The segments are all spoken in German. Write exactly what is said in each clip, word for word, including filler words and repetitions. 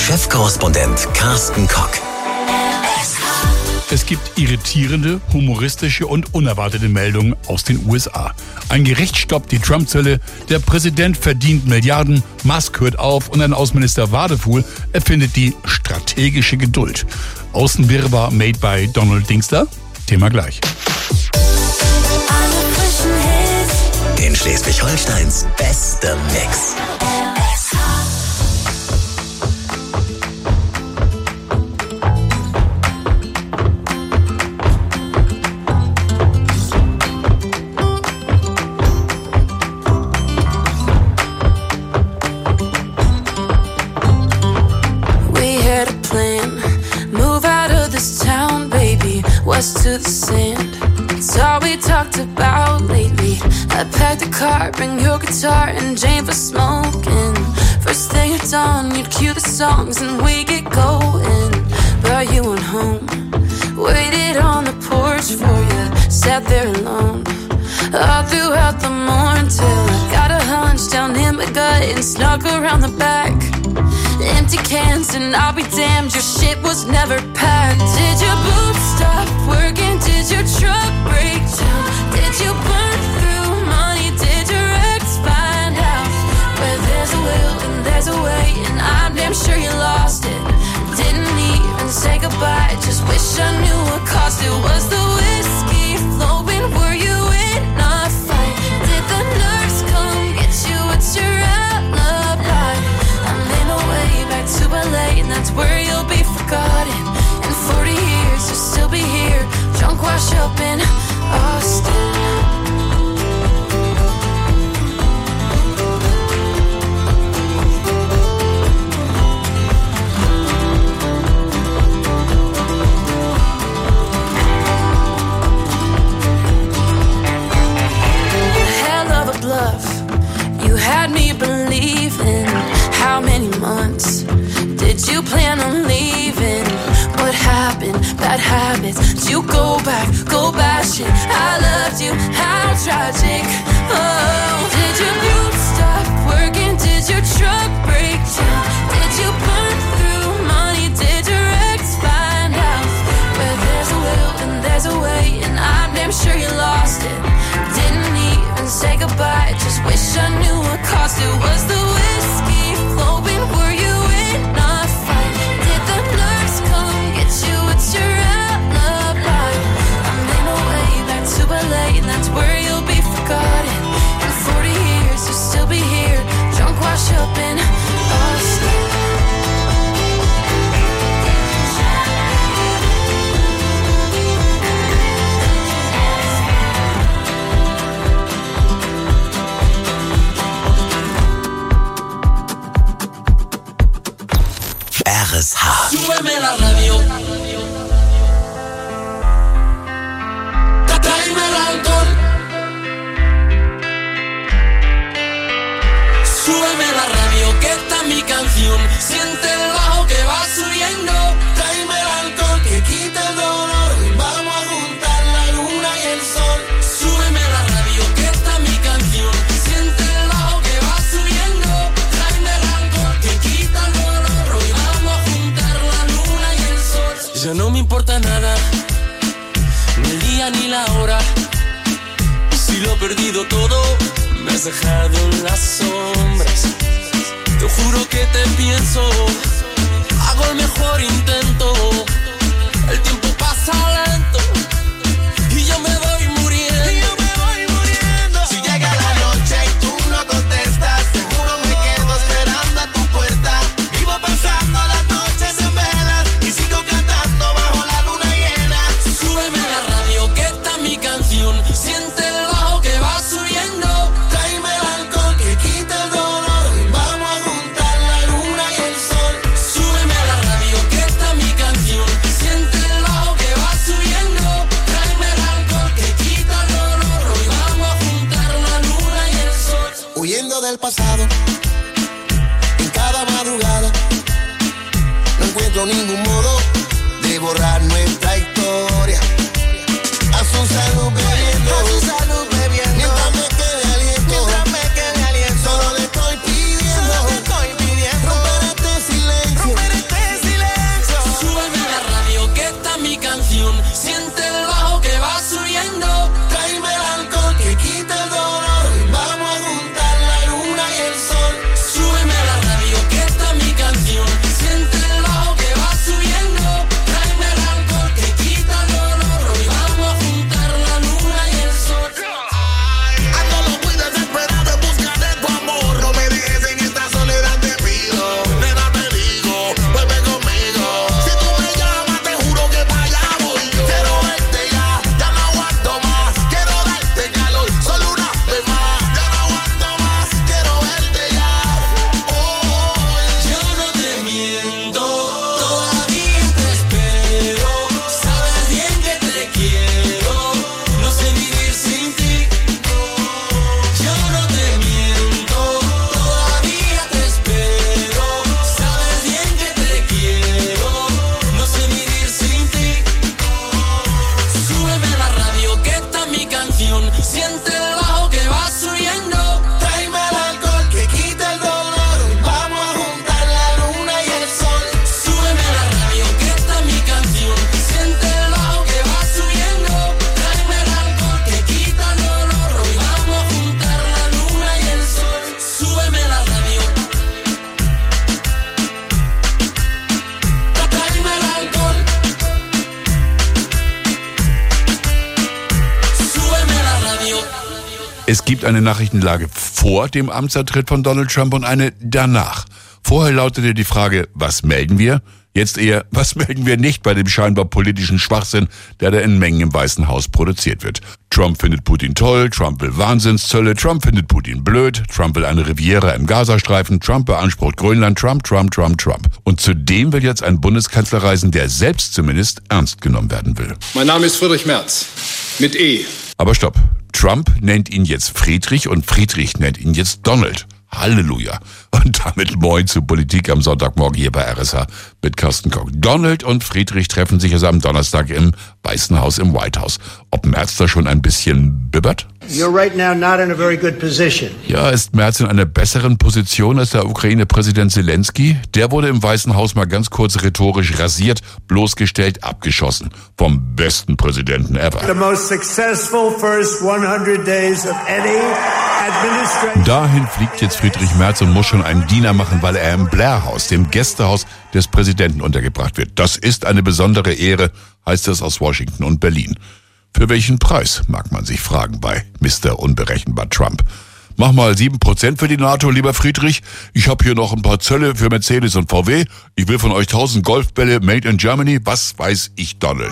Chefkorrespondent Carsten Kock. Es gibt irritierende, humoristische und unerwartete Meldungen aus den U S A. Ein Gericht stoppt die Trump-Zölle, der Präsident verdient Milliarden, Musk hört auf und ein Außenminister Wadefuhl erfindet die strategische Geduld. Außenwirrwarr made by Donald Dingster? Thema gleich. In Schleswig-Holsteins bester Mix. To the sand, it's all we talked about lately. I packed a car, bring your guitar and Jane for smoking. First thing at dawn, you'd cue the songs and we get going. But you went home, waited on the porch for you, sat there alone all throughout the morning till I got a hunch down in my gut and snuck around the back. Empty cans and I'll be damned, your shit was never packed. Did your boots stop working? Did your truck break down? Did you burn through money? Did your ex find out? Where there's a will and there's a way, and I'm damn sure you lost it. Didn't even say goodbye, just wish I knew what cost it. Was the whiskey flowing? Were you in a fight? Did the nurse come get you? What's your alibi? I'm in a way back to L A, and that's where you'll be forgotten. In forty years you'll still be here, drunk wash up in Austin. Hell of a bluff, you had me believing. How many months did you plan on leaving? What happened? Bad habits. Did you go back? Go bash it. I loved you. How tragic. Oh, did your boots stop working? Did your truck break down? Did you burn through money? Did your ex find out? Where there's a will and there's a way, and I'm damn sure you lost it. Didn't even say goodbye, just wish I knew what cost it. Was the whiskey flowing? Were you in a fight? Did the nurse come get you? What's your alibi? I'm in a way back to L A, and that's where you'll be forgotten. In forty years you'll still be here, drunk wash up in Austin. R S H. Súbeme la radio. Tráeme el alcohol. Súbeme la radio, que esta es mi canción. Siente el bajo que va subiendo. Tráeme el alcohol que quita el dolor. Vamos a juntar la luna y el sol. Súbeme la radio, que esta es mi canción. Siente el bajo que va subiendo. Tráeme el alcohol que quita el dolor. Hoy vamos a juntar la luna y el sol. Ya no me importa nada, ni el día ni la hora. Si lo he perdido todo, me has dejado en las sombras. Te juro que te pienso, hago el mejor intento. El tiempo pasa lento y yo me voy muriendo. Y yo me voy muriendo. Si llega la noche y tú no contestas, seguro me quedo esperando a tu puerta. Vivo pasando las noches en velas y sigo cantando bajo la luna llena. Súbeme la radio, que esta es mi canción. Siente el bajo que va subiendo. Tráeme el alcohol que quita el dolor. Vamos a juntar la luna y el sol. Súbeme la radio, que esta es mi canción. Siente el bajo que va subiendo. Tráeme el alcohol que quita el dolor. Hoy vamos a juntar la luna y el sol. Huyendo del pasado, en cada madrugada, no encuentro ningún modo de borrar nuestra historia. A su salud bebiendo, a su salud bebiendo, mientras me quede aliento, mientras me quede aliento. Solo le estoy pidiendo, solo le estoy pidiendo, romper este silencio, romper este Es gibt eine Nachrichtenlage vor dem Amtsantritt von Donald Trump und eine danach. Vorher lautete die Frage, was melden wir? Jetzt eher, was melden wir nicht bei dem scheinbar politischen Schwachsinn, der da in Mengen im Weißen Haus produziert wird. Trump findet Putin toll, Trump will Wahnsinnszölle, Trump findet Putin blöd, Trump will eine Riviera im Gazastreifen, Trump beansprucht Grönland, Trump, Trump, Trump, Trump. Und zudem will jetzt ein Bundeskanzler reisen, der selbst zumindest ernst genommen werden will. Mein Name ist Friedrich Merz, mit E. Aber stopp, Trump nennt ihn jetzt Friedrich und Friedrich nennt ihn jetzt Donald. Halleluja. Und damit moin zu Politik am Sonntagmorgen hier bei R S H mit Carsten Koch. Donald und Friedrich treffen sich also am Donnerstag im Weißen Haus, im White House. Ob Merz da schon ein bisschen bibbert? You're right now not in a very good position. Ja, ist Merz in einer besseren Position als der Ukraine-Präsident Zelensky? Der wurde im Weißen Haus mal ganz kurz rhetorisch rasiert, bloßgestellt, abgeschossen. Vom besten Präsidenten ever. The most successful first hundred days of any administration. Dahin fliegt jetzt Friedrich Merz und muss schon einen Diener machen, weil er im Blair-Haus, dem Gästehaus des Präsidenten, untergebracht wird. Das ist eine besondere Ehre, heißt es aus Washington und Berlin. Für welchen Preis, mag man sich fragen bei Mister Unberechenbar Trump. Mach mal sieben Prozent für die NATO, lieber Friedrich. Ich habe hier noch ein paar Zölle für Mercedes und V W. Ich will von euch tausend Golfbälle made in Germany. Was weiß ich, Donald?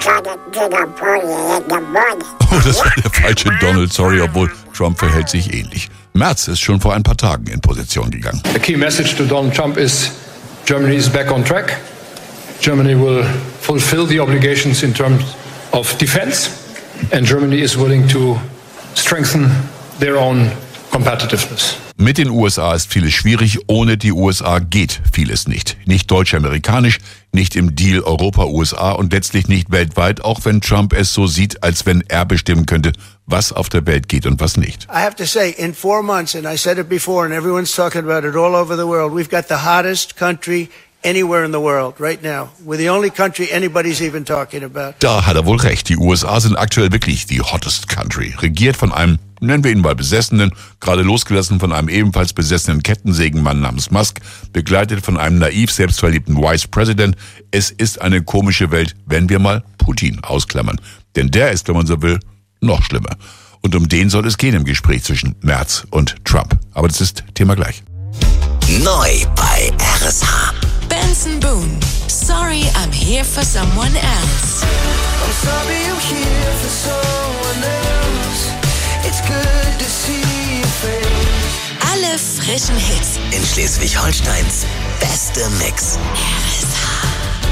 Oh, das war der falsche Donald, sorry, obwohl Trump verhält sich ähnlich. Merz ist schon vor ein paar Tagen in Position gegangen. The key message to Donald Trump is Germany is back on track. Germany will fulfill the obligations in terms of defense. And Germany is willing to strengthen their own competitiveness. Mit den U S A ist vieles schwierig, ohne die U S A geht vieles nicht. Nicht deutsch-amerikanisch, nicht im Deal Europa-U S A und letztlich nicht weltweit, auch wenn Trump es so sieht, als wenn er bestimmen könnte, was auf der Welt geht und was nicht. I have to say, in four months, and I said it before, and everyone's talking about it all over the world, we've got the hottest country anywhere in the world right now. We're the only country anybody's even talking about. Da hat er wohl recht. Die U S A sind aktuell wirklich die hottest country. Regiert von einem, nennen wir ihn mal Besessenen, gerade losgelassen von einem ebenfalls besessenen Kettensägenmann namens Musk, begleitet von einem naiv selbstverliebten Vice President. Es ist eine komische Welt, wenn wir mal Putin ausklammern. Denn der ist, wenn man so will, noch schlimmer. Und um den soll es gehen im Gespräch zwischen Merz und Trump. Aber das ist Thema gleich. Neu bei R S H. Benson Boone. Sorry, I'm here for someone else. I'm sorry I'm here for someone else. It's good to see your face. Alle frischen Hits. In Schleswig-Holsteins beste Mix. R S H.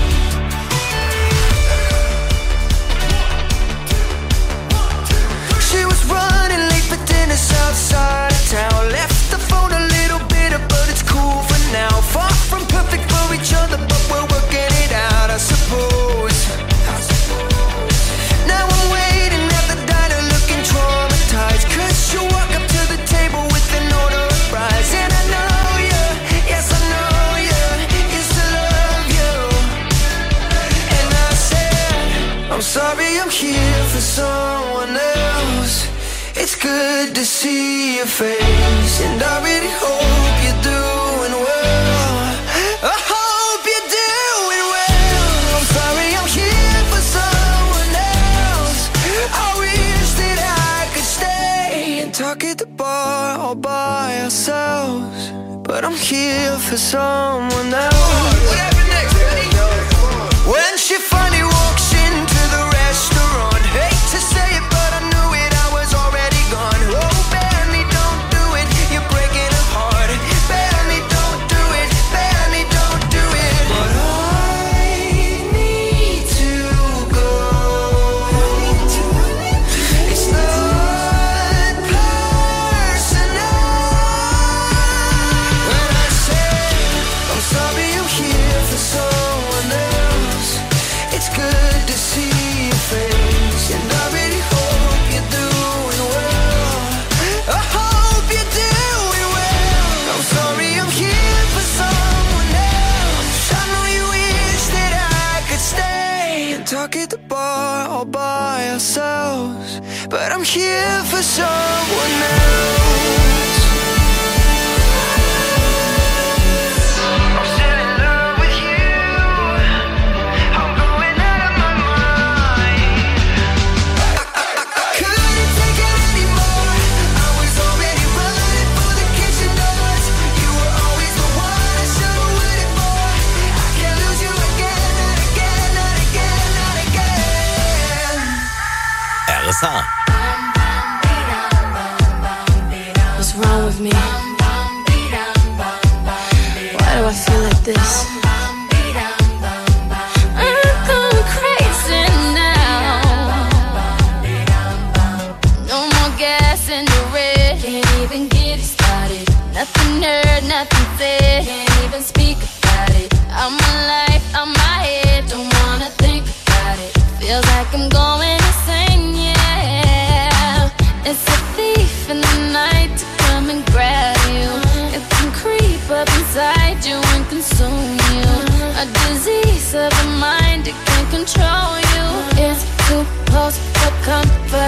She was running late for dinner outside of town. Left the phone a little bitter, but it's cool for now. Far from perfect for each other, but we're working it out, I suppose. Now I'm waiting at the diner looking traumatized, cause you walk up to the table with an order of fries. And I know you, yes I know you, used to love you. And I said, I'm sorry I'm here for someone else. It's good to see your face, and I really hope you're doing well. I hope you're doing well. I'm sorry I'm here for someone else. I wish that I could stay and talk at the bar all by ourselves, but I'm here for someone else. What happened next, Benny? When she finally walks into the restaurant, hate to say it, but I knew it, I was already gone. Oh, Benny, don't do it, you're breaking her heart. Benny, don't do it, Benny, don't do it. But I need to go. It's not personal. When I say I'm sorry I'm here for someone else, it's good to see your face, and I really hope you're doing well. I hope you're doing well. I'm sorry I'm here for someone else. I know you wish that I could stay and talk at the bar all by ourselves, but I'm here for someone else. I'm still in love with you. I'm going out of my mind. I, I, I couldn't take it anymore. I was S H. What's wrong with me? Why do I feel like this? I'm going crazy now. No more gas in the red. Can't even get it started. Nothing heard, nothing said. Can't even speak about it. I'm alive, I'm my head. Don't wanna think about it. Feels like I'm going insane, yeah. It's a thief in the night to come and grab you. It can creep up inside you and consume you. A disease of the mind, it can control you. It's too close for comfort.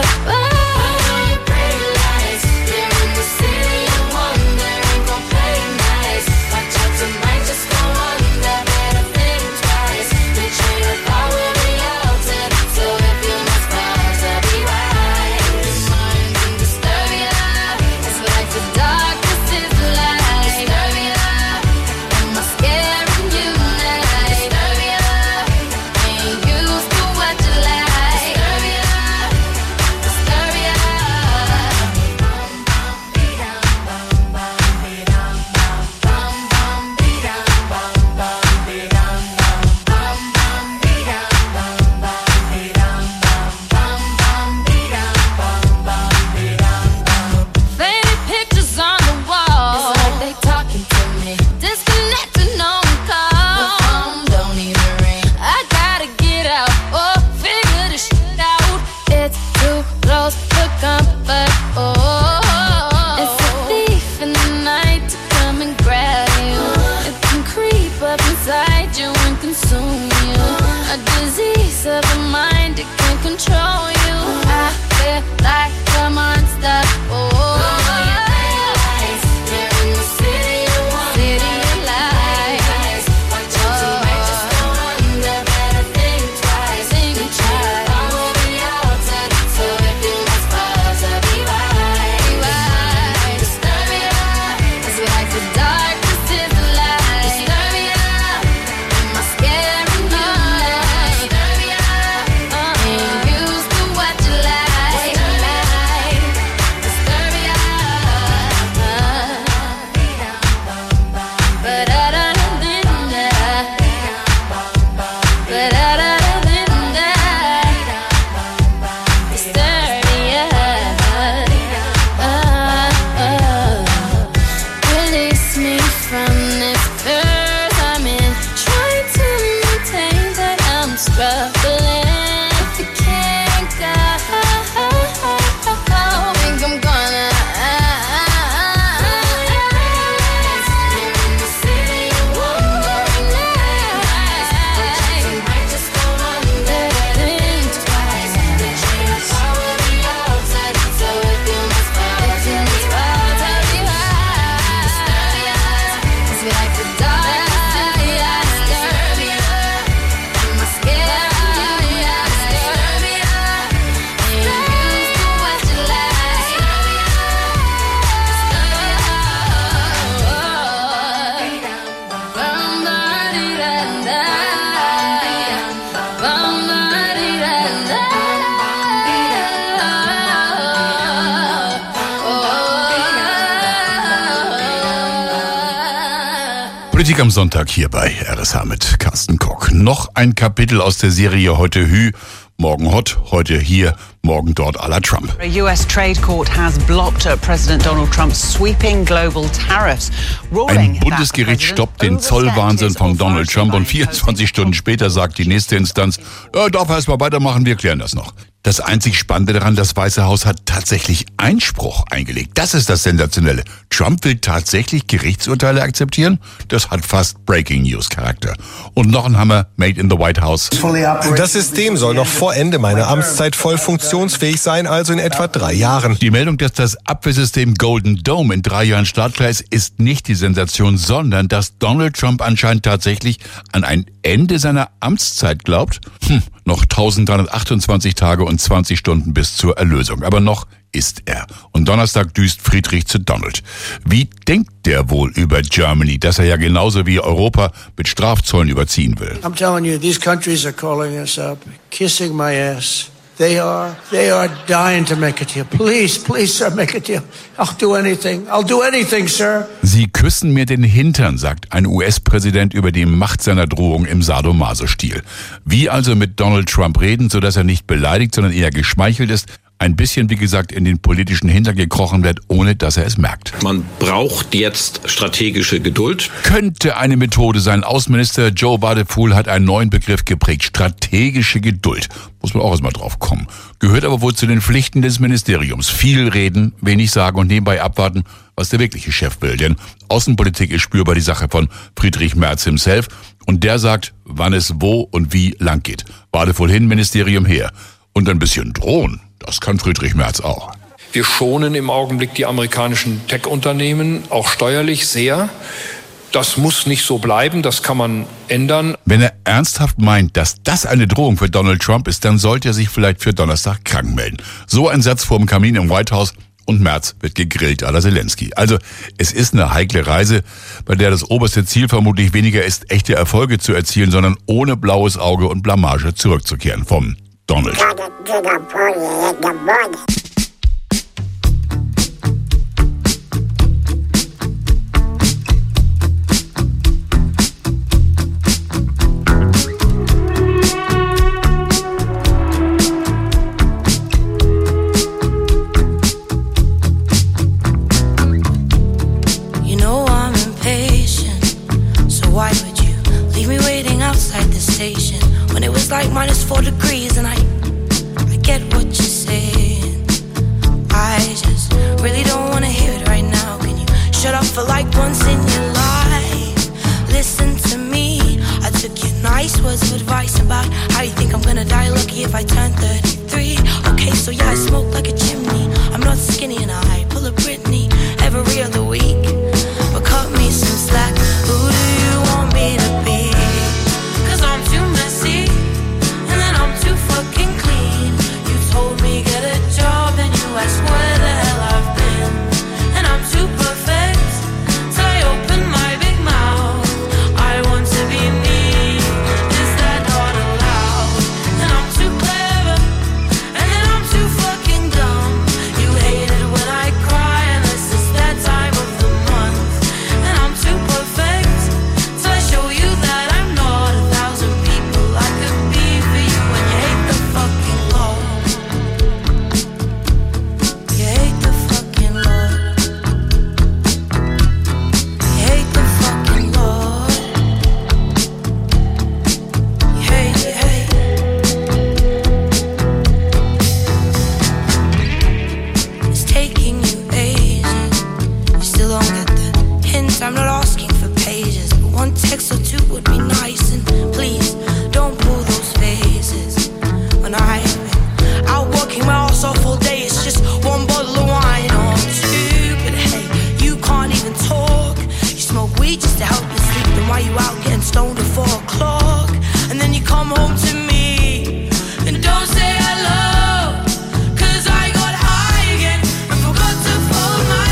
Politik am Sonntag hier bei R S H mit Carsten Koch. Noch ein Kapitel aus der Serie Heute Hü, morgen Hot, heute hier, morgen dort à la Trump. A U S trade court has blocked President Donald Trump's sweeping global tariffs. Ein Bundesgericht stoppt den Zollwahnsinn von Donald Trump und vierundzwanzig Stunden später sagt die nächste Instanz, ja, darf erst mal weitermachen, wir klären das noch. Das einzig Spannende daran, das Weiße Haus hat tatsächlich Einspruch eingelegt. Das ist das Sensationelle. Trump will tatsächlich Gerichtsurteile akzeptieren? Das hat fast Breaking News Charakter. Und noch ein Hammer made in the White House. Das System soll noch vor Ende meiner Amtszeit voll funktionsfähig sein, also in etwa drei Jahren. Die Meldung, dass das Abwehrsystem Golden Dome in drei Jahren startklar ist, ist nicht die Sensation, sondern dass Donald Trump anscheinend tatsächlich an ein Ende seiner Amtszeit glaubt. Hm, noch eintausenddreihundertachtundzwanzig Tage und zwanzig Stunden bis zur Erlösung. Aber noch ist er. Und Donnerstag düst Friedrich zu Donald. Wie denkt der wohl über Germany, dass er ja genauso wie Europa mit Strafzollen überziehen will? I'm telling you, these countries are calling us up, kissing my ass. They are, they are dying to make a deal. Please, please, sir, make a deal. I'll do anything. I'll do anything, sir. Sie küssen mir den Hintern, sagt ein U S-Präsident über die Macht seiner Drohung im Sadomaso-Stil. Wie also mit Donald Trump reden, sodass er nicht beleidigt, sondern eher geschmeichelt ist, ein bisschen, wie gesagt, in den politischen Hintern gekrochen wird, ohne dass er es merkt. Man braucht jetzt strategische Geduld. Könnte eine Methode sein. Außenminister Joe Wadephul hat einen neuen Begriff geprägt. Strategische Geduld. Muss man auch erstmal drauf kommen. Gehört aber wohl zu den Pflichten des Ministeriums. Viel reden, wenig sagen und nebenbei abwarten, was der wirkliche Chef will. Denn Außenpolitik ist spürbar die Sache von Friedrich Merz himself. Und der sagt, wann es wo und wie lang geht. Wadephul hin, Ministerium her. Und ein bisschen drohen. Das kann Friedrich Merz auch. Wir schonen im Augenblick die amerikanischen Tech-Unternehmen, auch steuerlich sehr. Das muss nicht so bleiben, das kann man ändern. Wenn er ernsthaft meint, dass das eine Drohung für Donald Trump ist, dann sollte er sich vielleicht für Donnerstag krank melden. So ein Satz vorm Kamin im White House und Merz wird gegrillt à la Zelensky. Also es ist eine heikle Reise, bei der das oberste Ziel vermutlich weniger ist, echte Erfolge zu erzielen, sondern ohne blaues Auge und Blamage zurückzukehren vom Donald. Like minus four degrees and I, I get what you're saying. I just really don't wanna hear it right now. Can you shut up for like once in your life? Listen to me. I took your nice words of advice about how you think I'm gonna die lucky if I turn thirty-three. Okay, so yeah, I smoke like a chimney. I'm not skinny and I pull a Britney every other week. But cut me some slack. Who do you want me to be? Cause I'm too messy. Fucking clean. You told me get a job and you asked where the hell I've been. And I'm too perfect till I open my big mouth. I want to be me. Is that not allowed? And I'm too clever and then I'm too fucking dumb. You hate it when I cry unless it's that time of the month. And I'm too perfect till I show you that I'm not a thousand people I could be for you. And you hate the fucking law. You hate the fucking law. You hate the fucking law. You hate, you hate. It's taking you ages. You still don't get the hint. I'm not asking for pages, but one text or two would be nice. And please don't pull those faces. When I've been out working my ass off all day, it's just one bottle of wine or two. But hey, you can't even talk. You smoke weed just to help you sleep. Then why you out getting stoned at four o'clock? And then you come home to me and don't say hello. Cause I got high again and forgot to fold my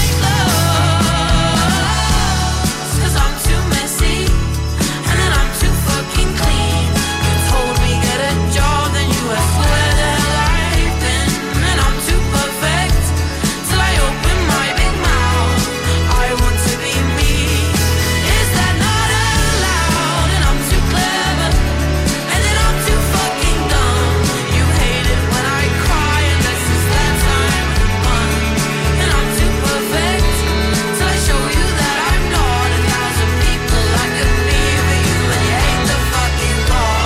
clothes. Cause I'm too messy and then I'm too fucking clean. You told me get a job, then you asked where the hell I've been. And I'm too perfect till I open my big mouth. I want to be me. Is that not allowed? And I'm too clever and then I'm too fucking dumb. You hate it when I cry unless it's that time of the month. And I'm too perfect till I show you that I'm not a thousand people I could be for you. And you hate the fucking law.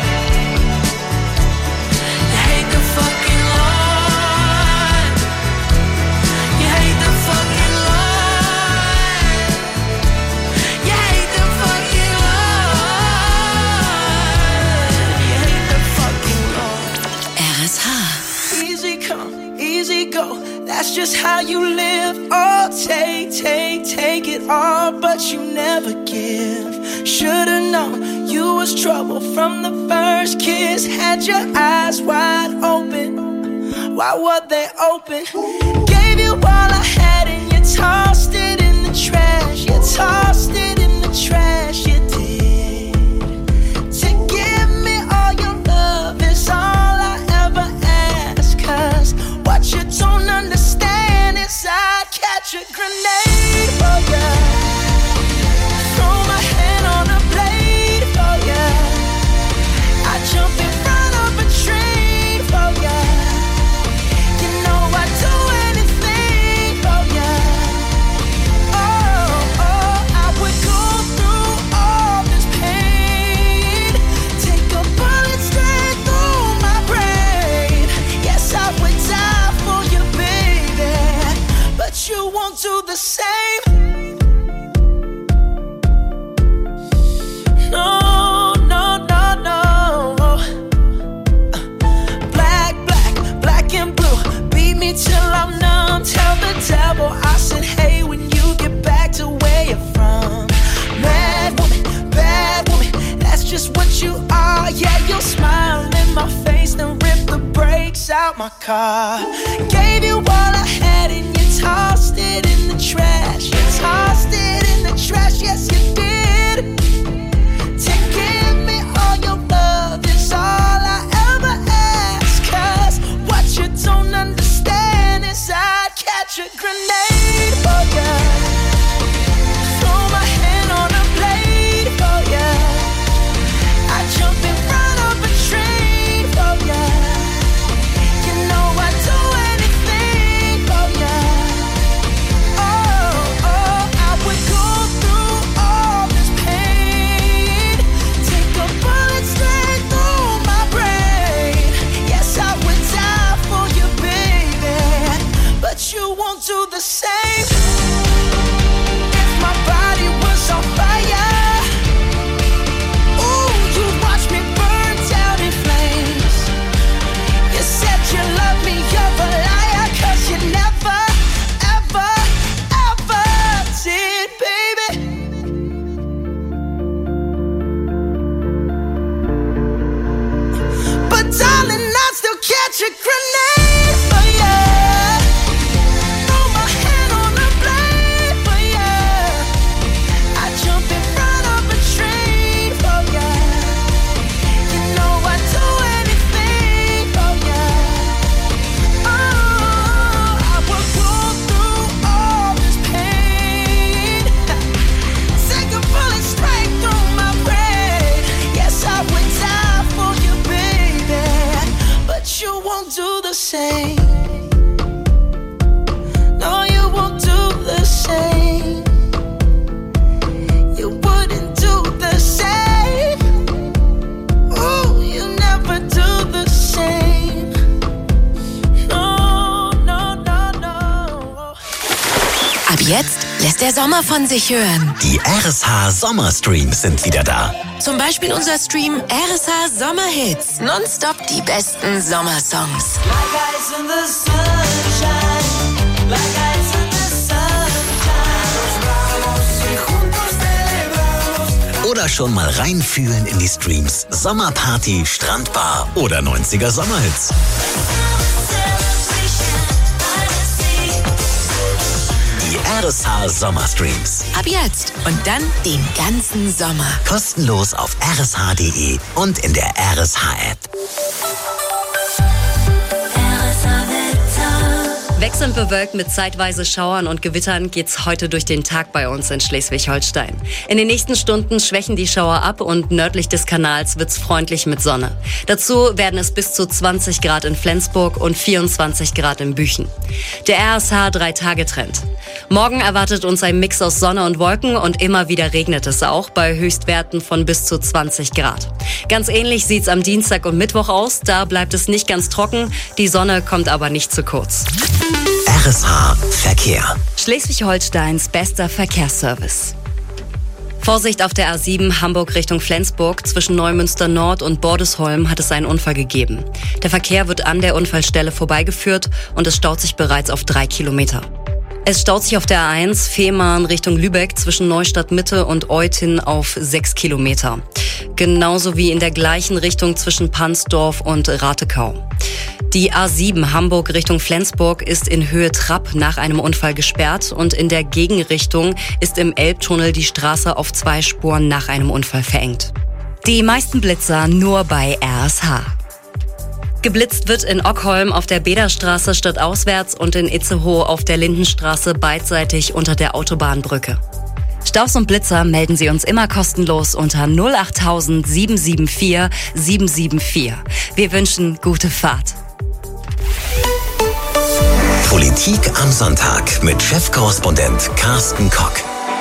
You hate the fucking law. You hate the fucking law. You hate the fucking law. You hate the fucking law. R S H. Easy come, easy go. That's just how you live. Oh, take, take, take it all, but you never give. Should've known you was trouble from the first kiss. Had your eyes wide open. Why were they open? Gave you all I had and you tossed it in the trash. You tossed it in the trash. You did. To give me all your love is all I ever asked. you are. Yeah, you'll smile in my face, then rip the brakes out my car. Gave you all I had and you tossed it in the trash. You tossed it in the trash, yes you did. To give me all your love is all I ever ask. Cause what you don't understand is I'd catch a grenade for ya. Throw my hand on a blade for ya. I'd jump in front of a train for ya. You know I'd do anything for ya. Oh, oh, I would go through all this pain. Take a bullet straight through my brain. Yes, I would die for you, baby, but you won't do the same. If my body was on fire, ooh, you'd watch me burn down in flames. You said you love me, you're a liar, cause you never, ever, ever did, baby. But darling, I'd still catch a grenade for ya. Throw my hand on a blade for ya. I'd jump in front of a train for ya. You know I'd do anything for ya. Oh, I would go through all this pain. Take a bullet straight through my brain. Yes, I would die for you, baby, but you won't do the same. No, you won't do the same. You wouldn't do the same. Ooh, you never do the same. No, no, no, no. Ab jetzt lässt der Sommer von sich hören. Die R S H Sommerstreams sind wieder da. Zum Beispiel unser Stream R S H Sommerhits. Nonstop die besten Sommersongs. Like ice in the sunshine. Like ice in the sunshine. Y juntos celebramos. Oder schon mal reinfühlen in die Streams Sommerparty, Strandbar oder neunziger Sommerhits. Die R S H Sommerstreams. Ab jetzt und dann den ganzen Sommer. Kostenlos auf r s h punkt d e und in der R S H-App. Wechselnd bewölkt mit zeitweise Schauern und Gewittern geht's heute durch den Tag bei uns in Schleswig-Holstein. In den nächsten Stunden schwächen die Schauer ab und nördlich des Kanals wird's freundlich mit Sonne. Dazu werden es bis zu zwanzig Grad in Flensburg und vierundzwanzig Grad in Büchen. Der R S H drei Tage Trend. Morgen erwartet uns ein Mix aus Sonne und Wolken und immer wieder regnet es auch bei Höchstwerten von bis zu zwanzig Grad. Ganz ähnlich sieht's am Dienstag und Mittwoch aus. Da bleibt es nicht ganz trocken, die Sonne kommt aber nicht zu kurz. R S H Verkehr. Schleswig-Holsteins bester Verkehrsservice. Vorsicht auf der A sieben Hamburg Richtung Flensburg. Zwischen Neumünster Nord und Bordesholm hat es einen Unfall gegeben. Der Verkehr wird an der Unfallstelle vorbeigeführt und es staut sich bereits auf drei Kilometer. Es staut sich auf der A eins Fehmarn Richtung Lübeck zwischen Neustadt Mitte und Eutin auf sechs Kilometer. Genauso wie in der gleichen Richtung zwischen Pansdorf und Ratekau. Die A sieben Hamburg Richtung Flensburg ist in Höhe Trapp nach einem Unfall gesperrt und in der Gegenrichtung ist im Elbtunnel die Straße auf zwei Spuren nach einem Unfall verengt. Die meisten Blitzer nur bei R S H. Geblitzt wird in Ockholm auf der Bederstraße stadtauswärts und in Itzehoe auf der Lindenstraße beidseitig unter der Autobahnbrücke. Staus und Blitzer melden Sie uns immer kostenlos unter null acht null null sieben sieben vier sieben sieben vier. Wir wünschen gute Fahrt. Politik am Sonntag mit Chefkorrespondent Carsten Kock.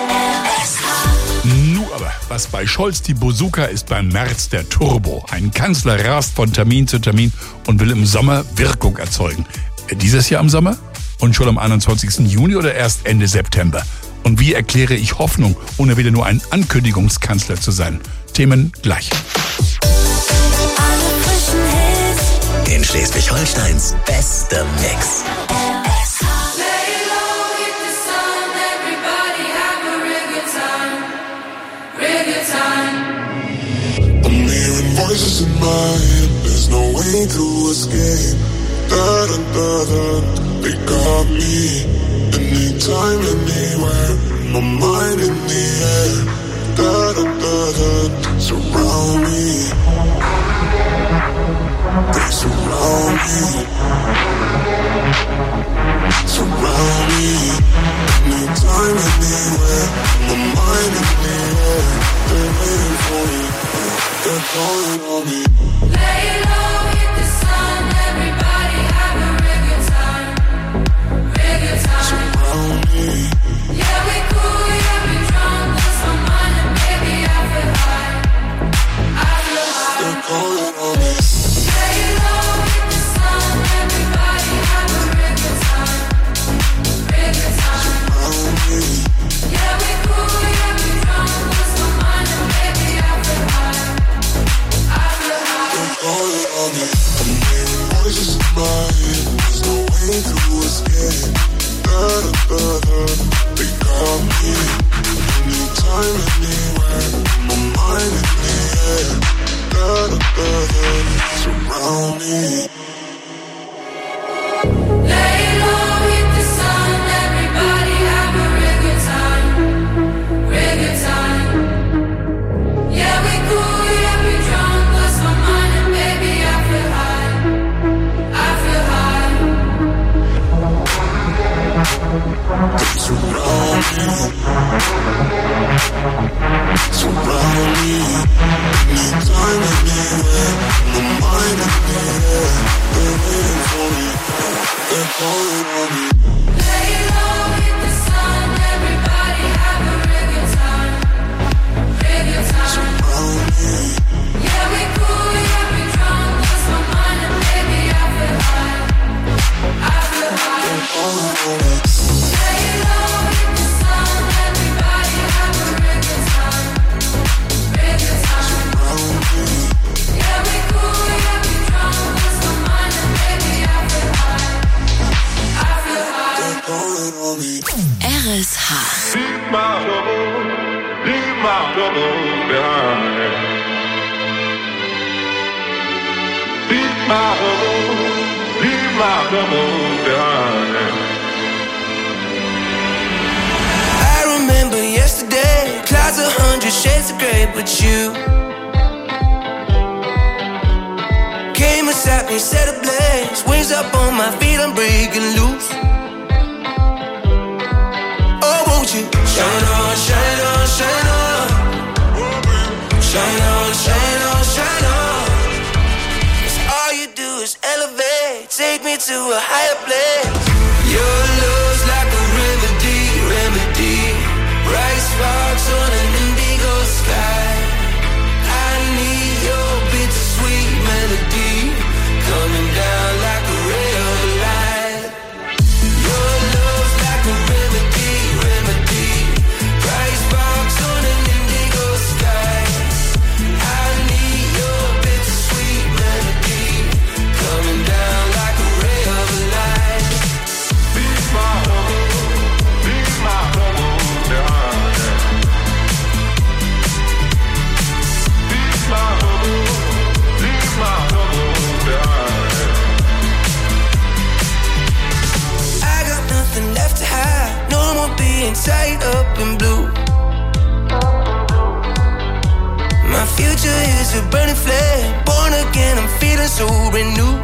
Nu aber, was bei Scholz die Bazooka ist, beim Merz der Turbo. Ein Kanzler rast von Termin zu Termin und will im Sommer Wirkung erzeugen. Dieses Jahr im Sommer? Und schon am einundzwanzigsten Juni oder erst Ende September? Und wie erkläre ich Hoffnung, ohne wieder nur ein Ankündigungskanzler zu sein? Themen gleich. In Schleswig-Holsteins bester Mix. I'm leaving voices in my head, there's no way to escape. Da da da da, they got me. Anytime, anywhere, my mind in the air. Da da da da, surround me. They surround me. Surround me. Anytime, anywhere, my mind in the air. They're waiting for me. They're calling on me. Lay low, hit the sun, everybody have a real good time, real good time. Surround me. Yeah, we cool, yeah, we drunk, lost my mind and baby I feel high, I feel high. They're calling on me. Lay low, hit the sun, everybody have a real good time, real good time. Surround me. Yeah, we cool, yeah, we drunk, lost my mind and baby I feel high, I feel high. They're calling on me. I'm hearing voices in my head, there's no way to escape. Da da da da, they got me. Anytime, anywhere, my mind in the air. Da da da da, surround me. Lay low, hit the sun, everybody have a real good time, real good time. Yeah, we cool, yeah, we drunk, lost my mind and baby I feel high, I feel high. Surround me. Surround me. Anytime, anywhere, my mind in the air. They're waiting for me. They're calling on me. Lay low, hit the sun, everybody have a real good time, real good time. Surround me. Yeah, we cool, yeah, we drunk, lost my mind and baby I feel high, I feel high. They're calling on me. Lay low, hit the sun, everybody have a real good time, real good time. Surround me. Yeah, we cool, yeah, we drunk, lost my mind and baby I feel high, I feel high. They're calling on me. R S H. Leave my trouble, leave my trouble behind. Leave my trouble, leave my trouble behind. I remember yesterday, clouds a hundred shades of grey, but you came beside me, set ablaze, wings up on my feet, I'm breaking loose. Oh, won't you shine on, shine on, shine on, shine on, shine on, shine on. 'Cause all you do is elevate, take me to a higher place. Your love's like a remedy, remedy. Bright sparks on an indigo sky. I need your bittersweet melody coming down like a ray of light. Your love's like a remedy, remedy. Bright sparks on an indigo sky. I need your bittersweet melody coming down like a ray of light. Leave my trouble, leave my trouble behind. Leave my trouble, leave my trouble behind. I got nothing left to hide, no more being tied up in blue. My future is a burning flame, born again, I'm feeling so renewed.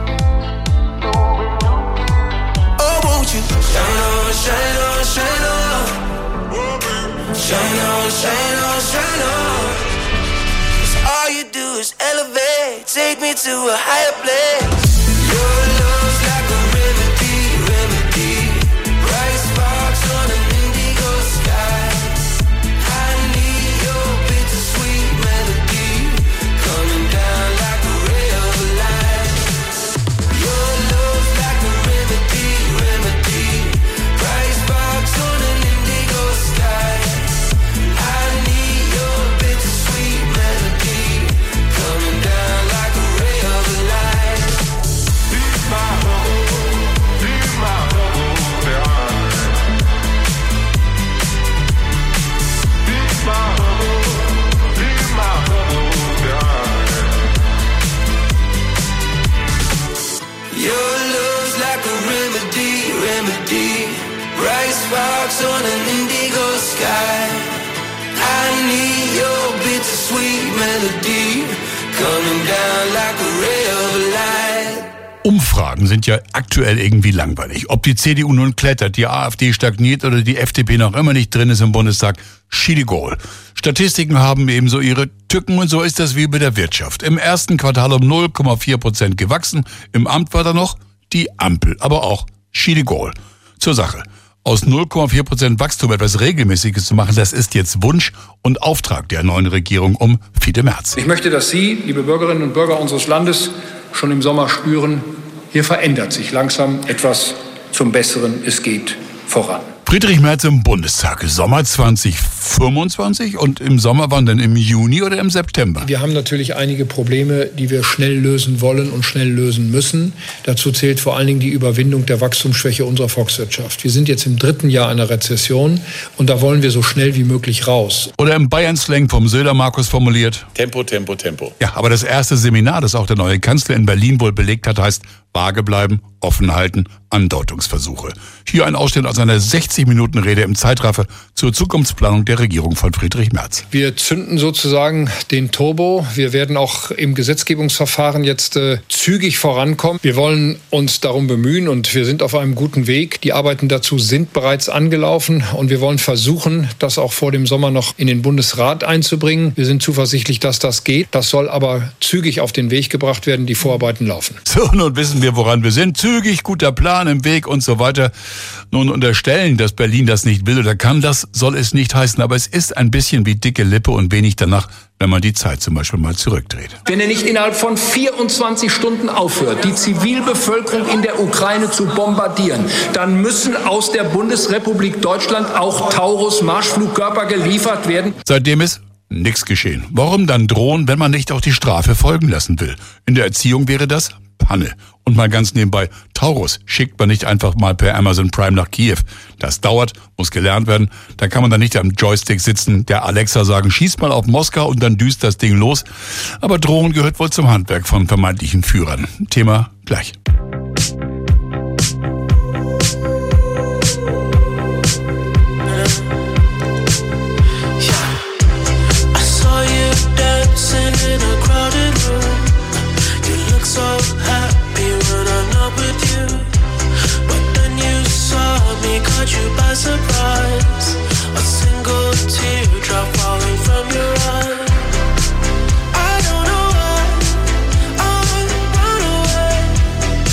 Oh, won't you shine on, shine on, shine on, shine on, shine on, shine on. 'Cause all you do is elevate, take me to a higher place. Your love's like a remedy, remedy. Bright sparks on an indigo sky. I need your bittersweet melody coming down like a ray of light. Your love's like a remedy, remedy. Bright sparks on an indigo sky. I need your bittersweet melody coming down like a ray of light. Leave my sparks on an indigo sky. I need your bittersweet melody coming down like a ray of light. Umfragen sind ja aktuell irgendwie langweilig. Ob die C D U nun klettert, die AfD stagniert oder die F D P noch immer nicht drin ist im Bundestag, Schiedegol. Statistiken haben ebenso ihre Tücken und so ist das wie bei der Wirtschaft. Im ersten Quartal um null Komma vier Prozent gewachsen, im Amt war da noch die Ampel, aber auch Schiedegol. Zur Sache. Aus null Komma vier Prozent Wachstum etwas Regelmäßiges zu machen, das ist jetzt Wunsch und Auftrag der neuen Regierung um Fiete Merz. Ich möchte, dass Sie, liebe Bürgerinnen und Bürger unseres Landes, schon im Sommer spüren, hier verändert sich langsam etwas zum Besseren. Es geht voran. Friedrich Merz im Bundestag, Sommer zwanzig fünfundzwanzig und im Sommer wann denn, im Juni oder im September? Wir haben natürlich einige Probleme, die wir schnell lösen wollen und schnell lösen müssen. Dazu zählt vor allen Dingen die Überwindung der Wachstumsschwäche unserer Volkswirtschaft. Wir sind jetzt im dritten Jahr einer Rezession und da wollen wir so schnell wie möglich raus. Oder im Bayern-Slang vom Söder-Markus formuliert: Tempo, Tempo, Tempo. Ja, aber das erste Seminar, das auch der neue Kanzler in Berlin wohl belegt hat, heißt vage bleiben, offen halten, Andeutungsversuche. Hier ein Ausschnitt aus einer sechzig Minuten Rede im Zeitraffer zur Zukunftsplanung der Regierung von Friedrich Merz. Wir zünden sozusagen den Turbo. Wir werden auch im Gesetzgebungsverfahren jetzt äh, zügig vorankommen. Wir wollen uns darum bemühen und wir sind auf einem guten Weg. Die Arbeiten dazu sind bereits angelaufen und wir wollen versuchen, das auch vor dem Sommer noch in den Bundesrat einzubringen. Wir sind zuversichtlich, dass das geht. Das soll aber zügig auf den Weg gebracht werden. Die Vorarbeiten laufen. So, nun wissen wir, woran wir sind. Zügig, guter Plan im Weg und so weiter. Nun unterstellen, dass Berlin das nicht will oder kann, das soll es nicht heißen. Aber es ist ein bisschen wie dicke Lippe und wenig danach, wenn man die Zeit zum Beispiel mal zurückdreht. Wenn er nicht innerhalb von vierundzwanzig Stunden aufhört, die Zivilbevölkerung in der Ukraine zu bombardieren, dann müssen aus der Bundesrepublik Deutschland auch Taurus-Marschflugkörper geliefert werden. Seitdem ist nichts geschehen. Warum dann drohen, wenn man nicht auch die Strafe folgen lassen will? In der Erziehung wäre das Panne. Und mal ganz nebenbei, Taurus schickt man nicht einfach mal per Amazon Prime nach Kiew. Das dauert, muss gelernt werden. Da kann man dann nicht am Joystick sitzen, der Alexa sagen, schieß mal auf Moskau und dann düst das Ding los. Aber Drohnen gehört wohl zum Handwerk von vermeintlichen Führern. Thema gleich. You by surprise, a single teardrop falling from your eye. I don't know why I run away.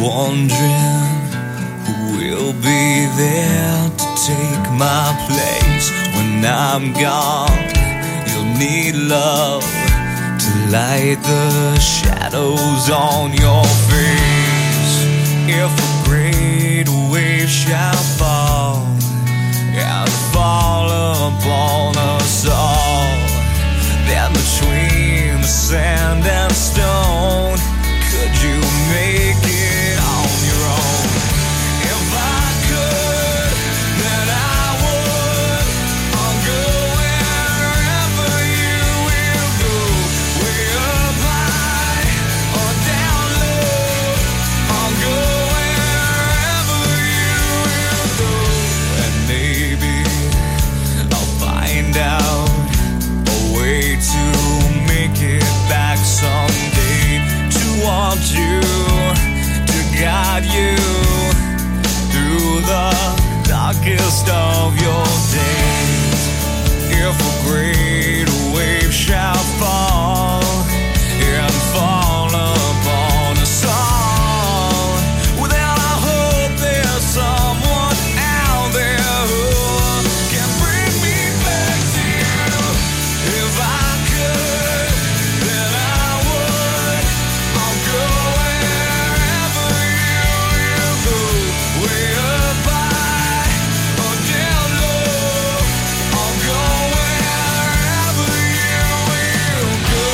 wondering who will be there to take my place when I'm gone. You'll need love to light the shadows on your face. If a great wave shall fall and fall upon us all, then between the sand and stone, could you make it on your own? If I could, then I would. I'll go wherever you will go, way up high or down low. I'll go wherever you will go, and maybe I'll find out a way to make it back someday. To want you, to guide you through the darkest of your days. If a great wave shall fall and fall upon us all, well then I hope there's someone out there who can bring me back to you. If I could, then I would. I'll go wherever you will go, way up high or down low. I'll go wherever you will go.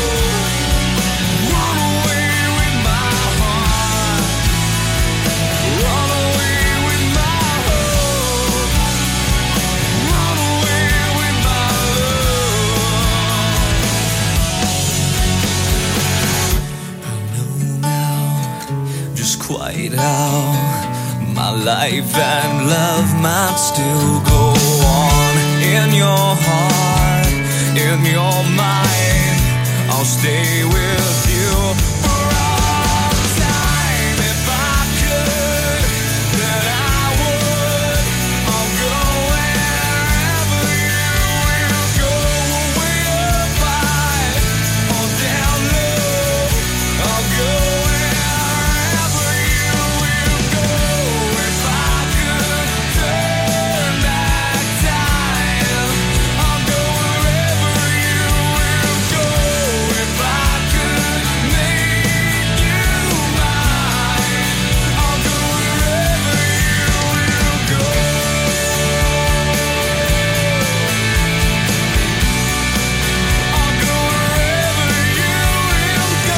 Run away with my heart, run away with my hope, run away with my love. Just quite how my life and love might still go on. In your heart, in your mind, I'll stay with you for all time. If I could, then I would. I'll go wherever you will go, way up high or down low. I'll go wherever you will go. If I could turn back time, I'll go wherever you will go. If I could make you mine, I'll go wherever you will go. I'll go wherever you will go.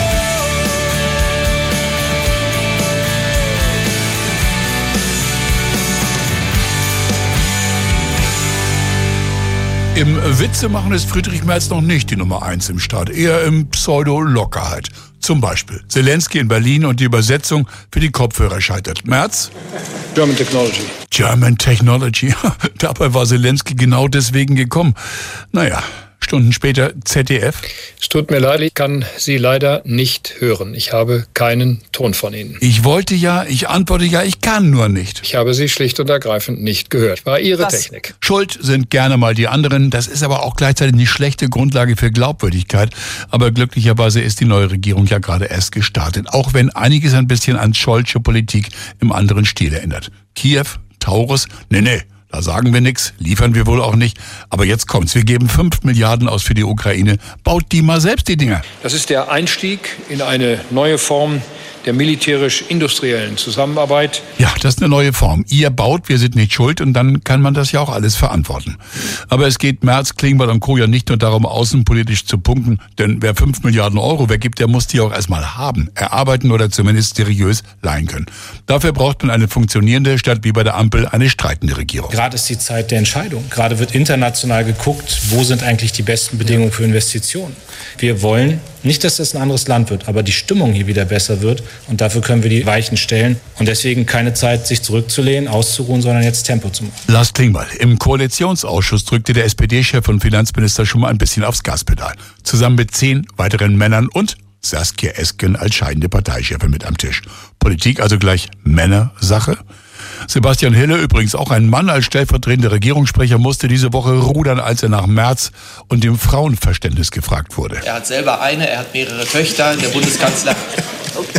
Im Witzemachen ist Friedrich Merz noch nicht die Nummer eins im Staat, eher im Pseudo-Lockerheit. Zum Beispiel Zelensky in Berlin und die Übersetzung für die Kopfhörer scheitert. Merz? German Technology. German Technology. Dabei war Zelensky genau deswegen gekommen. Naja, Stunden später Z D F. Es tut mir leid, ich kann Sie leider nicht hören. Ich habe keinen Ton von Ihnen. Ich wollte ja, ich antworte ja, ich kann nur nicht. Ich habe Sie schlicht und ergreifend nicht gehört. War Ihre Was? Technik. Schuld sind gerne mal die anderen. Das ist aber auch gleichzeitig eine schlechte Grundlage für Glaubwürdigkeit. Aber glücklicherweise ist die neue Regierung ja gerade erst gestartet. Auch wenn einiges ein bisschen an Scholzsche Politik im anderen Stil erinnert. Kiew, Taurus, nee, nee. Da sagen wir nichts, liefern wir wohl auch nicht. Aber jetzt kommt's. Wir geben fünf Milliarden aus für die Ukraine. Baut die mal selbst, die Dinger. Das ist der Einstieg in eine neue Form der militärisch-industriellen Zusammenarbeit. Ja, das ist eine neue Form. Ihr baut, wir sind nicht schuld und dann kann man das ja auch alles verantworten. Aber es geht Merz, Klingbeil und Co. ja nicht nur darum, außenpolitisch zu punkten, denn wer fünf Milliarden Euro weggibt, der muss die auch erstmal haben, erarbeiten oder zumindest seriös leihen können. Dafür braucht man eine funktionierende, statt wie bei der Ampel eine streitende Regierung. Gerade ist die Zeit der Entscheidung. Gerade wird international geguckt, wo sind eigentlich die besten Bedingungen für Investitionen. Wir wollen nicht, dass das ein anderes Land wird, aber die Stimmung hier wieder besser wird. Und dafür können wir die Weichen stellen. Und deswegen keine Zeit, sich zurückzulehnen, auszuruhen, sondern jetzt Tempo zu machen. Lars Klingbeil. Im Koalitionsausschuss drückte der S P D-Chef und Finanzminister schon mal ein bisschen aufs Gaspedal. Zusammen mit zehn weiteren Männern und Saskia Esken als scheidende Parteichefin mit am Tisch. Politik also gleich Männersache? Sebastian Hille, übrigens auch ein Mann als stellvertretender Regierungssprecher, musste diese Woche rudern, als er nach Merz und dem Frauenverständnis gefragt wurde. Er hat selber eine, er hat mehrere Töchter, der Bundeskanzler.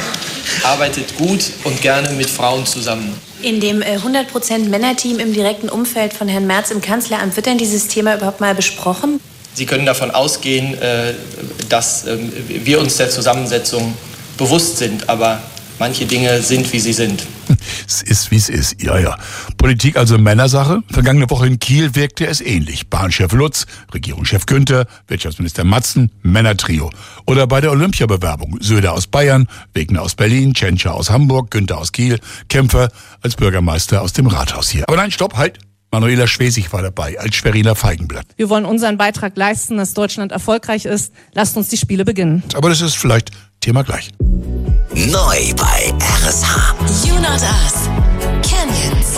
arbeitet gut und gerne mit Frauen zusammen. In dem äh, hundert Prozent Männerteam im direkten Umfeld von Herrn Merz im Kanzleramt, wird denn dieses Thema überhaupt mal besprochen? Sie können davon ausgehen, äh, dass äh, wir uns der Zusammensetzung bewusst sind, aber manche Dinge sind, wie sie sind. Es ist, wie es ist. Ja, ja. Politik also Männersache. Vergangene Woche in Kiel wirkte es ähnlich. Bahnchef Lutz, Regierungschef Günther, Wirtschaftsminister Matzen, Männertrio. Oder bei der Olympiabewerbung. Söder aus Bayern, Wegner aus Berlin, Tschentscher aus Hamburg, Günther aus Kiel, Kämpfer als Bürgermeister aus dem Rathaus hier. Aber nein, stopp, halt. Manuela Schwesig war dabei als Schweriner Feigenblatt. Wir wollen unseren Beitrag leisten, dass Deutschland erfolgreich ist. Lasst uns die Spiele beginnen. Aber das ist vielleicht Thema gleich. Neu bei R S H. You Not Us. Canyons.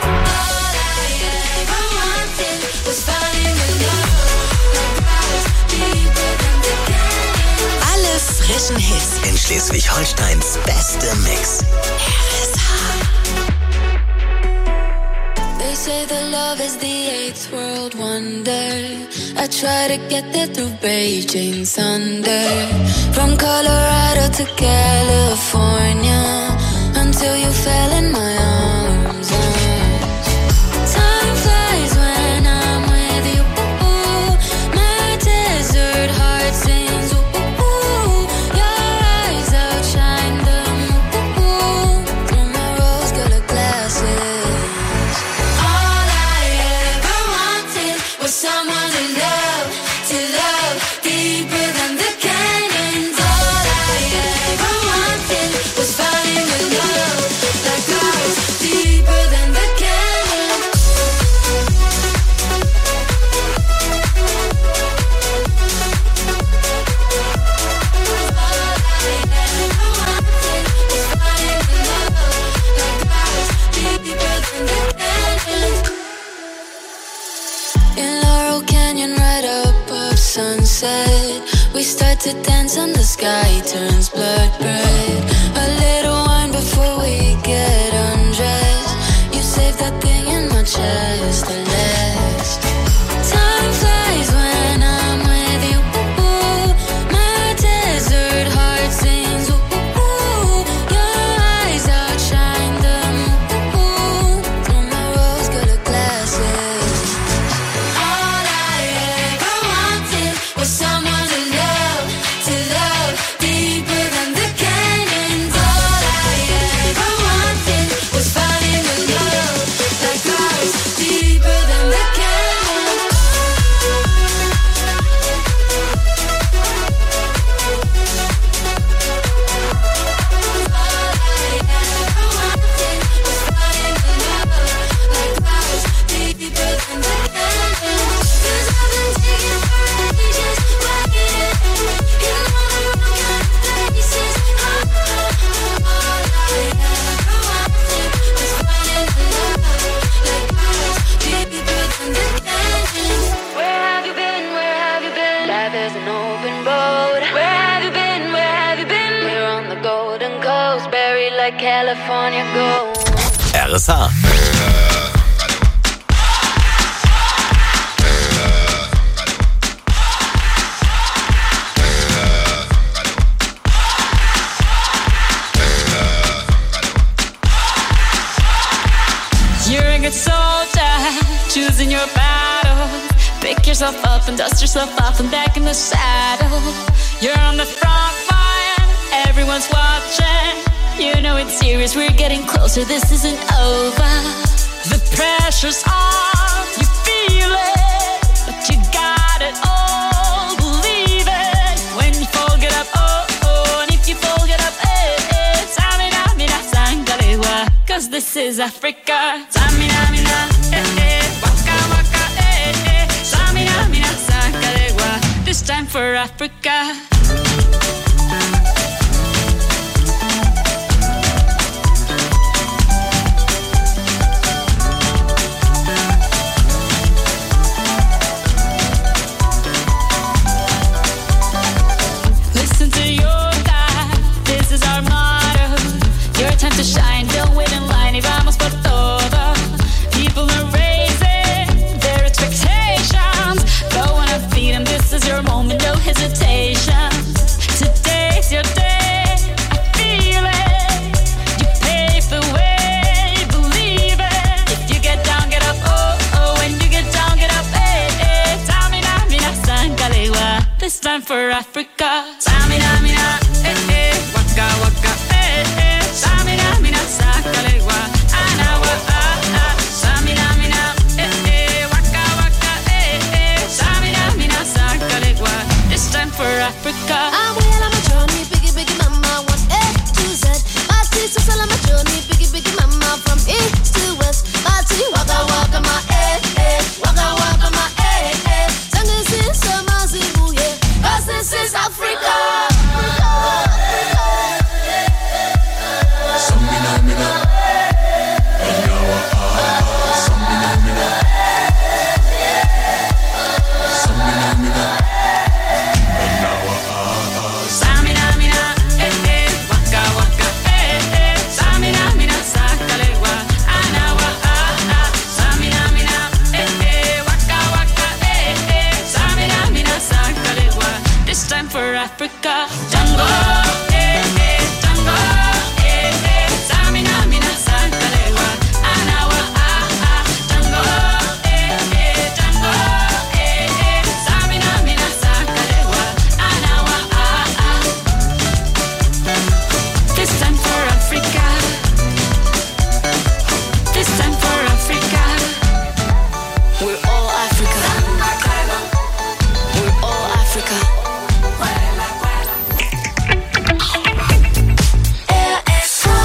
Alle frischen Hits in Schleswig-Holsteins beste Mix. R S H. They say that love is the eighth world wonder. I try to get there through Beijing thunder. From Colorado to California, until you fell in my arms. Time flies when I'm with you. My desert heart sings. Your eyes outshine them through my rose-colored glasses. Someone to love, to love deeper than the canyons. All I ever wanted was falling in love, like ours, deeper than the canyons. All I ever wanted was falling in love, like ours, deeper than the canyons. In Laurel Canyon, right above sunset, we start to dance and the sky turns blood red. A little wine before we get undressed. You save that thing in my chest, the last. Time flies when I'm with you. My desert heart sings. Your eyes outshine them through my rose-colored glasses. Was someone to love, to love deeper than the canyons. All I ever wanted was falling in love, like ours, deeper than the canyons. All I ever wanted was falling in love, like ours, deeper than the canyons. 'Cause I've been taking ages. California gold. R S H. You're a good soldier, choosing your battle. Pick yourself up and dust yourself off and back in the saddle. You're on the front line, everyone's watching. You know it's serious, we're getting closer, this isn't over. The pressure's on, you feel it, but you got it all, believe it. When you fall, get up, oh, oh, and if you fall, get up, eh, eh. Samina, mina, sangalewa, 'cause this is Africa. Samina, mina, eh, eh, waka, waka, eh, eh. Samina, mina, sangalewa, this time for Africa. Time to shine, don't wait in line, y vamos por todo. People are raising their expectations. Go on and feed them, this is your moment, no hesitation. for Africa. Samina, mina, eh, eh, waka, waka, eh, eh. Samina, mina, sakalewa, anawa, ah, ah. Samina, mina, eh, eh, waka, waka, eh, eh. Samina, mina, sakalewa. This time for Africa. I'm well on my journey, biggie, biggie, mama, one A to Z. My sister's all on my journey, biggie, biggie, mama, from east to west. My tea, waka, waka, my eh, eh, waka, waka, my eh, eh. Tango is summer, Zimbabwe, yeah. 'Cause this is Africa. Samina, mina, Anyawa, ah, Samina, mina, Samina, mina, Anyawa, ah, Samina, mina, eh, eh, waka, waka, eh, eh. Samina, mina, sakalewa, anawa, ah, ah. Samina, mina, eh, eh, waka, waka, eh, eh. Samina, mina, sakalewa. This time for Africa. Jungle, eh, eh, jungle, eh, eh. Samina, mina, sakalewa, anawa, ah, ah. Jungle, eh, eh, jungle, eh, eh. Samina, mina, sakalewa, anawa, ah, ah. This time for Africa. This time for Africa. We're all Africa. We're all Africa. R S H.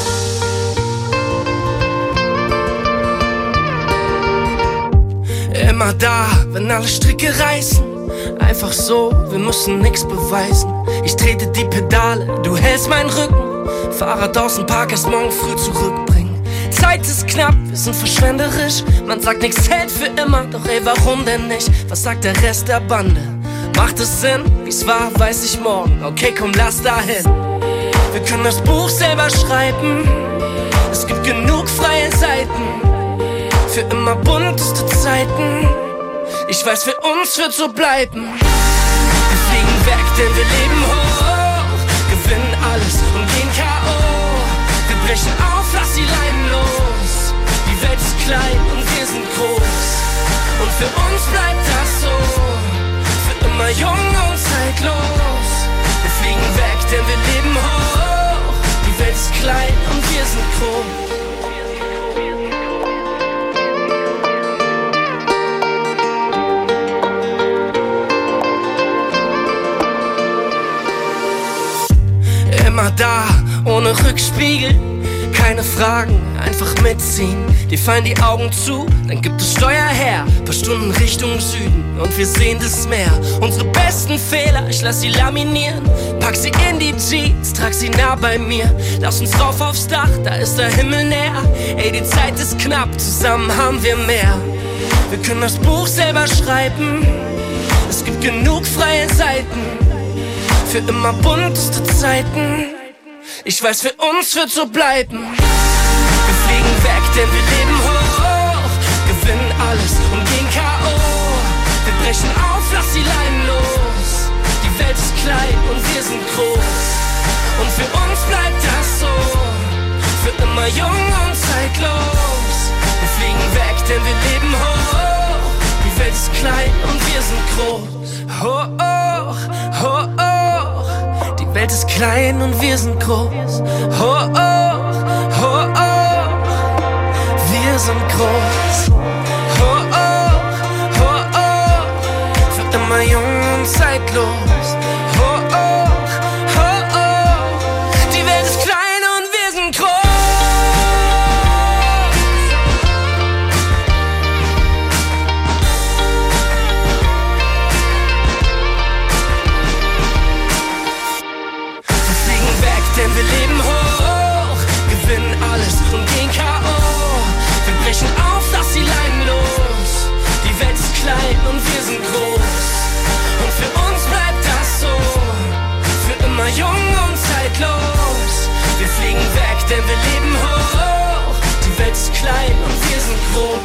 Immer da, wenn alle Stricke reißen. Einfach so, wir müssen nix beweisen. Ich trete die Pedale, du hältst meinen Rücken. Fahrrad aus dem Park, erst morgen früh zurückbringen. Zeit ist knapp, wir sind verschwenderisch. Man sagt, nichts hält für immer, doch ey, warum denn nicht? Was sagt der Rest der Bande? Macht es Sinn? Wie's war, weiß ich morgen. Okay, komm, lass dahin. Wir können das Buch selber schreiben. Es gibt genug freie Seiten. Für immer bunteste Zeiten. Ich weiß, für uns wird so bleiben. Wir fliegen weg, denn wir leben hoch. Gewinnen alles und gehen K O. Wir brechen auf, lass die Leinen los. Die Welt ist klein und wir sind groß. Und für uns bleibt das so. Für immer jung und zeitlos. Wir fliegen weg, denn wir leben hoch. Die Welt ist klein und wir sind groß. Immer da, ohne Rückspiegel, keine Fragen, einfach mitziehen. Dir fallen die Augen zu, dann gibt es Steuer her. Paar Stunden Richtung Süden und wir sehen das Meer. Unsere besten Fehler, ich lass sie laminieren. Pack sie in die Jeans, trag sie nah bei mir. Lass uns rauf aufs Dach, da ist der Himmel näher. Ey, die Zeit ist knapp, zusammen haben wir mehr. Wir können das Buch selber schreiben. Es gibt genug freie Seiten. Für immer bunteste Zeiten. Ich weiß, für uns wird so bleiben. Wir fliegen weg, denn wir leben hoch. Gewinnen alles und gehen K O. Wir brechen auf, lass die Leinen los. Die Welt ist klein und wir sind groß. Und für uns bleibt das so. Für immer jung und zeitlos. Wir fliegen weg, denn wir leben hoch. Die Welt ist klein und wir sind groß. Hoch, hoch, hoch. Die Welt ist klein und wir sind groß. Hoch, hoch, hoch. Wir sind groß. Hoch, hoch, hoch. Für immer jung und zeitlos. Hoch, hoch, hoch. Die Welt ist klein und wir sind groß. Denn wir leben hoch, gewinnen alles und gehen K O. Wir brechen auf, lass die Leinen los. Die Welt ist klein und wir sind groß. Und für uns bleibt das so. Für immer jung und zeitlos. Wir fliegen weg, denn wir leben hoch. Die Welt ist klein und wir sind groß.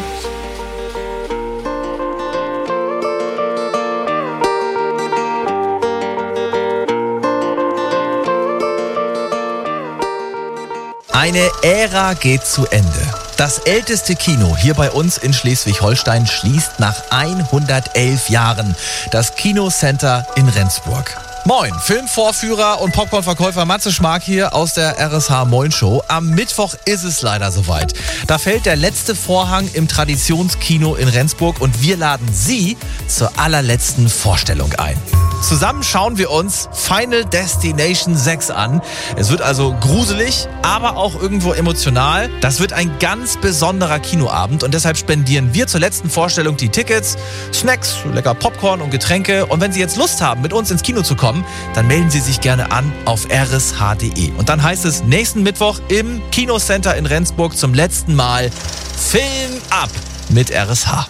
Eine Ära geht zu Ende. Das älteste Kino hier bei uns in Schleswig-Holstein schließt nach hundertelf Jahren. Das Kinocenter in Rendsburg. Moin, Filmvorführer und Popcornverkäufer Matze Schmark hier aus der R S H Moin Show. Am Mittwoch ist es leider soweit. Da fällt der letzte Vorhang im Traditionskino in Rendsburg und wir laden Sie zur allerletzten Vorstellung ein. Zusammen schauen wir uns Final Destination sechs an. Es wird also gruselig, aber auch irgendwo emotional. Das wird ein ganz besonderer Kinoabend und deshalb spendieren wir zur letzten Vorstellung die Tickets, Snacks, lecker Popcorn und Getränke. Und wenn Sie jetzt Lust haben, mit uns ins Kino zu kommen, dann melden Sie sich gerne an auf r s h punkt d e. Und dann heißt es nächsten Mittwoch im Kinocenter in Rendsburg zum letzten Mal Film ab mit R S H.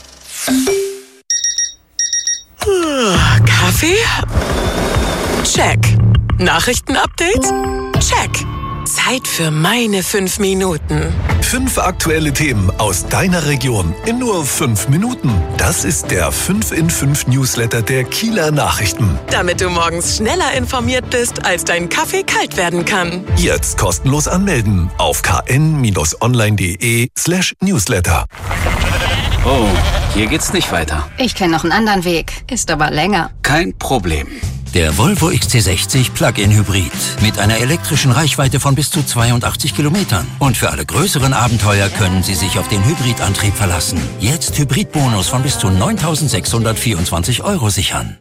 Kaffee? Check. Nachrichtenupdate? Check. Zeit für meine fünf Minuten. Fünf aktuelle Themen aus deiner Region in nur fünf Minuten. Das ist der fünf in fünf Newsletter der Kieler Nachrichten. Damit du morgens schneller informiert bist, als dein Kaffee kalt werden kann. Jetzt kostenlos anmelden auf kn-online.de slash newsletter. Oh, hier geht's nicht weiter. Ich kenne noch einen anderen Weg, ist aber länger. Kein Problem. Der Volvo X C sechzig Plug-in Hybrid mit einer elektrischen Reichweite von bis zu zweiundachtzig Kilometern. Und für alle größeren Abenteuer können Sie sich auf den Hybridantrieb verlassen. Jetzt Hybridbonus von bis zu neuntausendsechshundertvierundzwanzig Euro sichern.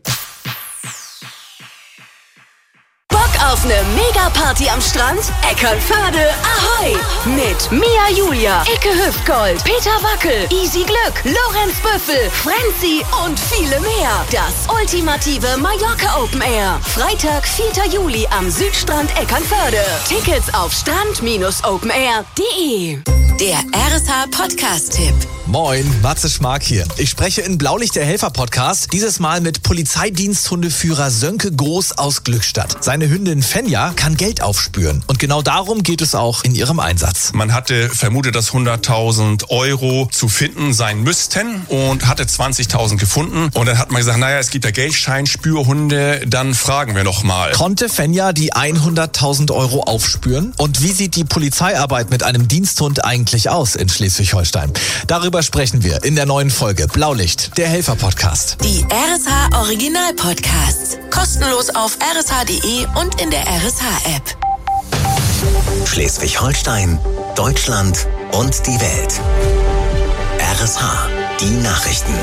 Auf eine Mega-Party am Strand? Eckernförde, ahoi! Mit Mia Julia, Icke Hüftgold, Peter Wackel, Easy Glück, Lorenz Büffel, Frenzy und viele mehr. Das ultimative Mallorca Open Air. Freitag, vierter Juli am Südstrand Eckernförde. Tickets auf strand Bindestrich openair punkt de. Der R S H Podcast-Tipp. Moin, Matze Schmark hier. Ich spreche in Blaulicht der Helfer-Podcast, dieses Mal mit Polizeidiensthundeführer Sönke Groß aus Glückstadt. Seine Hündin Fenja kann Geld aufspüren und genau darum geht es auch in ihrem Einsatz. Man hatte vermutet, dass hunderttausend Euro zu finden sein müssten und hatte zwanzigtausend gefunden. Und dann hat man gesagt, naja, es gibt ja Geldscheinspürhunde, dann fragen wir noch mal. Konnte Fenja die hunderttausend Euro aufspüren? Und wie sieht die Polizeiarbeit mit einem Diensthund eigentlich aus in Schleswig-Holstein? Darüber sprechen wir in der neuen Folge Blaulicht, der Helfer-Podcast. Die R S H Original-Podcasts. Kostenlos auf r s h punkt d e und in der R S H-App. Schleswig-Holstein, Deutschland und die Welt. R S H, die Nachrichten.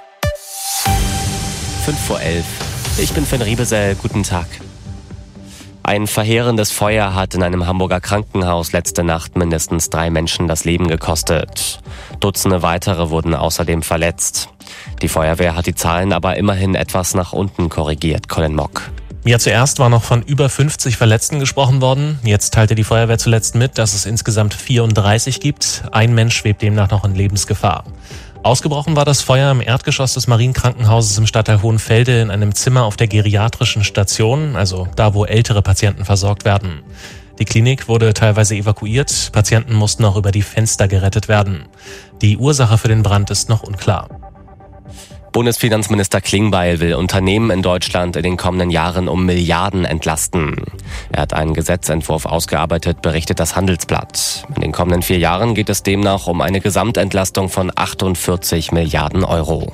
fünf vor elf. Ich bin Finn Riebesell. Guten Tag. Ein verheerendes Feuer hat in einem Hamburger Krankenhaus letzte Nacht mindestens drei Menschen das Leben gekostet. Dutzende weitere wurden außerdem verletzt. Die Feuerwehr hat die Zahlen aber immerhin etwas nach unten korrigiert. Colin Mock. Ja, zuerst war noch von über fünfzig Verletzten gesprochen worden. Jetzt teilte die Feuerwehr zuletzt mit, dass es insgesamt vierunddreißig gibt. Ein Mensch schwebt demnach noch in Lebensgefahr. Ausgebrochen war das Feuer im Erdgeschoss des Marienkrankenhauses im Stadtteil Hohenfelde in einem Zimmer auf der geriatrischen Station, also da, wo ältere Patienten versorgt werden. Die Klinik wurde teilweise evakuiert, Patienten mussten auch über die Fenster gerettet werden. Die Ursache für den Brand ist noch unklar. Bundesfinanzminister Klingbeil will Unternehmen in Deutschland in den kommenden Jahren um Milliarden entlasten. Er hat einen Gesetzentwurf ausgearbeitet, berichtet das Handelsblatt. In den kommenden vier Jahren geht es demnach um eine Gesamtentlastung von achtundvierzig Milliarden Euro.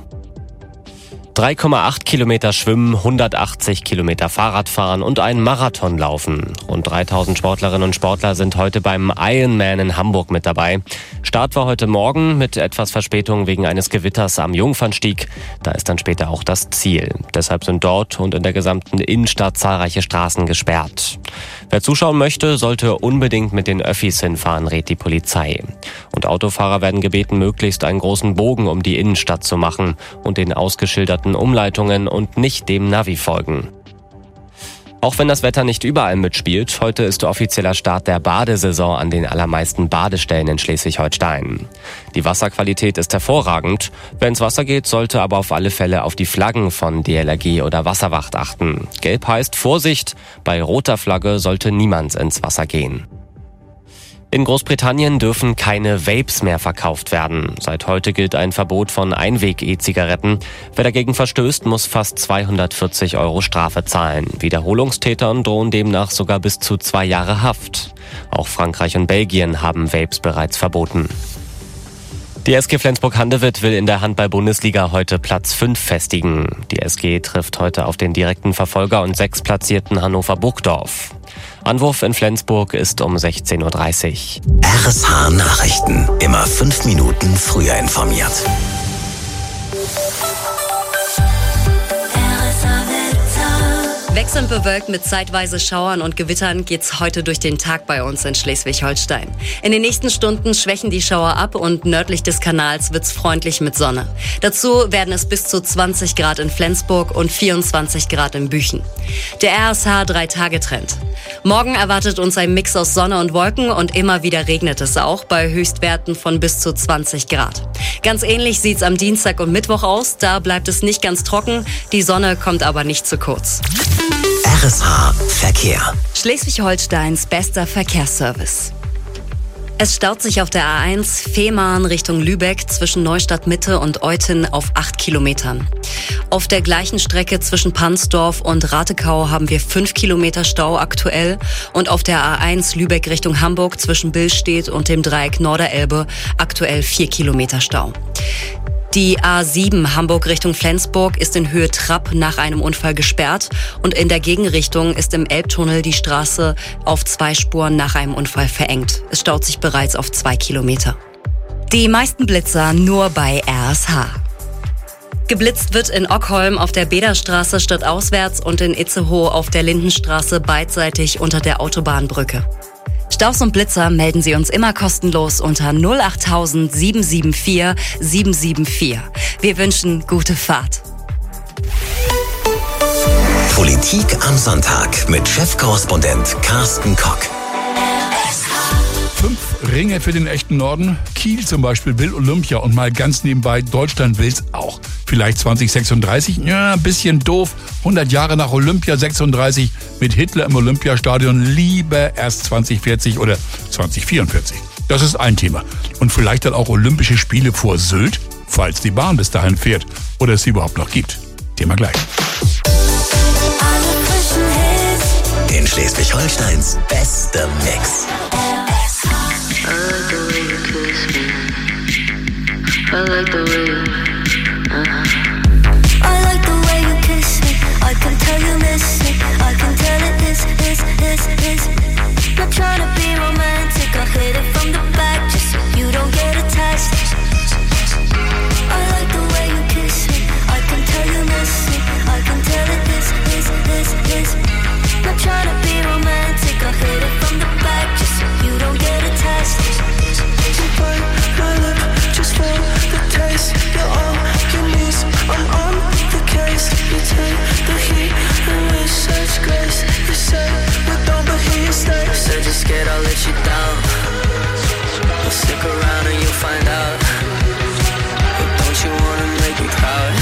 drei Komma acht Kilometer schwimmen, hundertachtzig Kilometer Fahrradfahren und einen Marathon laufen. Rund dreitausend Sportlerinnen und Sportler sind heute beim Ironman in Hamburg mit dabei. Start war heute Morgen mit etwas Verspätung wegen eines Gewitters am Jungfernstieg. Da ist dann später auch das Ziel. Deshalb sind dort und in der gesamten Innenstadt zahlreiche Straßen gesperrt. Wer zuschauen möchte, sollte unbedingt mit den Öffis hinfahren, rät die Polizei. Und Autofahrer werden gebeten, möglichst einen großen Bogen um die Innenstadt zu machen und den ausgeschilderten Umleitungen und nicht dem Navi folgen. Auch wenn das Wetter nicht überall mitspielt, heute ist offizieller Start der Badesaison an den allermeisten Badestellen in Schleswig-Holstein. Die Wasserqualität ist hervorragend. Wer ins Wasser geht, sollte aber auf alle Fälle auf die Flaggen von D L R G oder Wasserwacht achten. Gelb heißt Vorsicht, bei roter Flagge sollte niemand ins Wasser gehen. In Großbritannien dürfen keine Vapes mehr verkauft werden. Seit heute gilt ein Verbot von Einweg-E-Zigaretten. Wer dagegen verstößt, muss fast zweihundertvierzig Euro Strafe zahlen. Wiederholungstätern drohen demnach sogar bis zu zwei Jahre Haft. Auch Frankreich und Belgien haben Vapes bereits verboten. Die S G Flensburg-Handewitt will in der Handball-Bundesliga heute Platz fünf festigen. Die S G trifft heute auf den direkten Verfolger und sechstplatzierten Hannover Burgdorf. Anwurf in Flensburg ist um sechzehn Uhr dreißig. R S H Nachrichten. Immer fünf Minuten früher informiert. Wechselnd bewölkt mit zeitweise Schauern und Gewittern geht's heute durch den Tag bei uns in Schleswig-Holstein. In den nächsten Stunden schwächen die Schauer ab und nördlich des Kanals wird's freundlich mit Sonne. Dazu werden es bis zu zwanzig Grad in Flensburg und vierundzwanzig Grad in Büchen. Der R S H drei Tage Trend. Morgen erwartet uns ein Mix aus Sonne und Wolken und immer wieder regnet es auch bei Höchstwerten von bis zu zwanzig Grad. Ganz ähnlich sieht's am Dienstag und Mittwoch aus. Da bleibt es nicht ganz trocken, die Sonne kommt aber nicht zu kurz. R S H Verkehr. Schleswig-Holsteins bester Verkehrsservice. Es staut sich auf der A eins Fehmarn Richtung Lübeck zwischen Neustadt Mitte und Euthen auf acht Kilometern. Auf der gleichen Strecke zwischen Pansdorf und Ratekau haben wir fünf Kilometer Stau aktuell und auf der A eins Lübeck Richtung Hamburg zwischen Billstedt und dem Dreieck Norderelbe aktuell vier Kilometer Stau. Die A sieben Hamburg Richtung Flensburg ist in Höhe Trapp nach einem Unfall gesperrt und in der Gegenrichtung ist im Elbtunnel die Straße auf zwei Spuren nach einem Unfall verengt. Es staut sich bereits auf zwei Kilometer. Die meisten Blitzer nur bei R S H. Geblitzt wird in Ockholm auf der Bederstraße stadtauswärts und in Itzehoe auf der Lindenstraße beidseitig unter der Autobahnbrücke. Staus und Blitzer melden Sie uns immer kostenlos unter null acht tausend sieben sieben vier sieben sieben vier. Wir wünschen gute Fahrt. Politik am Sonntag mit Chefkorrespondent Carsten Kock. Fünf Ringe für den echten Norden. Kiel zum Beispiel will Olympia und mal ganz nebenbei, Deutschland will's auch. Vielleicht zwanzig sechsunddreißig? Ja, ein bisschen doof. hundert Jahre nach Olympia sechsunddreißig mit Hitler im Olympiastadion. Lieber erst zwanzig vierzig oder zwanzig vierundvierzig. Das ist ein Thema. Und vielleicht dann auch Olympische Spiele vor Sylt, falls die Bahn bis dahin fährt oder es sie überhaupt noch gibt. Thema gleich. In Schleswig-Holsteins bester Mix. I like the way you, uh-huh. I like the way you kiss me. I can tell you miss it. I can tell it is, is, is, is. Not trying to be romantic. I hit it from the back just so you don't get attached. I like the way you kiss me. I can tell you miss it. I can tell it is, is, is, is. Not trying to be romantic. I hit it from the back just so you don't get attached. You burn my lip just for the taste. You're on your knees, I'm on the case. You take the heat and with such grace. You say we're done, but here you stay. Said you're scared I'll let you down. Well, stick around and you'll find out. But don't you wanna make me proud?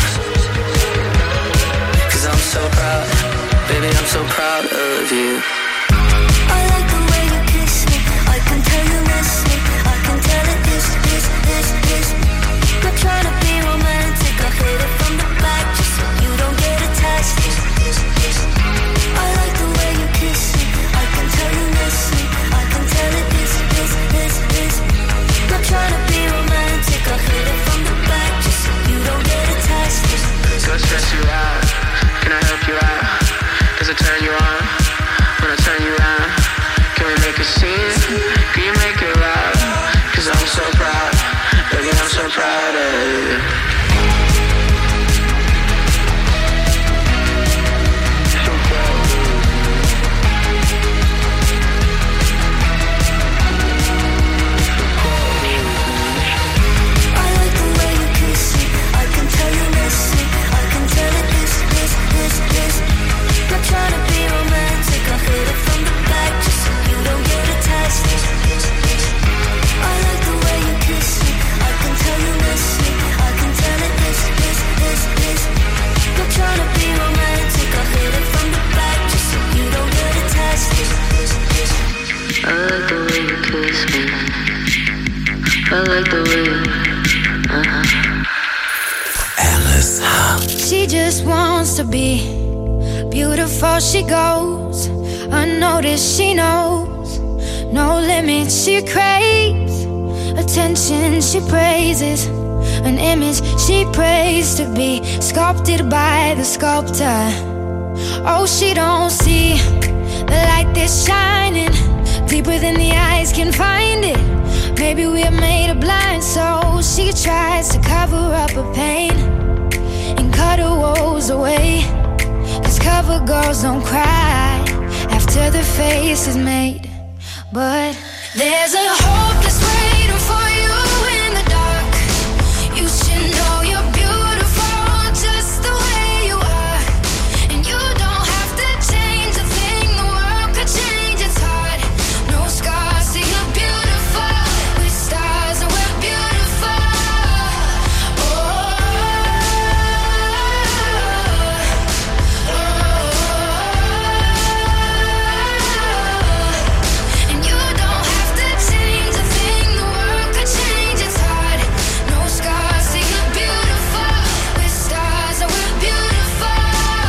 Cause I'm so proud, baby, I'm so proud of you. I like the way you kiss me. I can tell you miss me. I can tell it is, is, is, is. Not trying to be romantic. I hit it from the back just so you don't get attached. I like the way you kiss me. I can tell you miss me. I can tell it is, is, is, is. Not trying to be romantic. I hit it from the back just so you don't get attached. So I stress you out. Can I help you out? Does it turn you on? When I turn you around, can we make a scene? Can you make it loud? Cause I'm so proud, baby, I'm so proud of you. Trying to be romantic, I hit it from the back just so you don't get attached. I like the way you kiss me. I can tell you miss me. I can tell it is, is, is, is. Not trying to be romantic, I hit it from the back just so you don't get attached. I like the way you kiss me. I like the way you, uh-huh. R S H. She just wants to be beautiful, she goes unnoticed, she knows no limits, she craves attention she praises, an image she prays to be sculpted by the sculptor. Oh, she don't see the light that's shining deeper than the eyes can find it. Maybe we're made of blind, so she tries to cover up her pain and cut her woes away. 'Cause cover girls don't cry after the face is made. But there's a hope that's waiting for you in the dark. You should know you're beautiful just the way you are. And you don't have to change a thing, the world could change its heart. No scars, see you're beautiful. With stars and we're beautiful. Oh, oh, oh. And you don't have to change a thing, the world could change its heart. No scars, see you're beautiful. With stars and we're beautiful.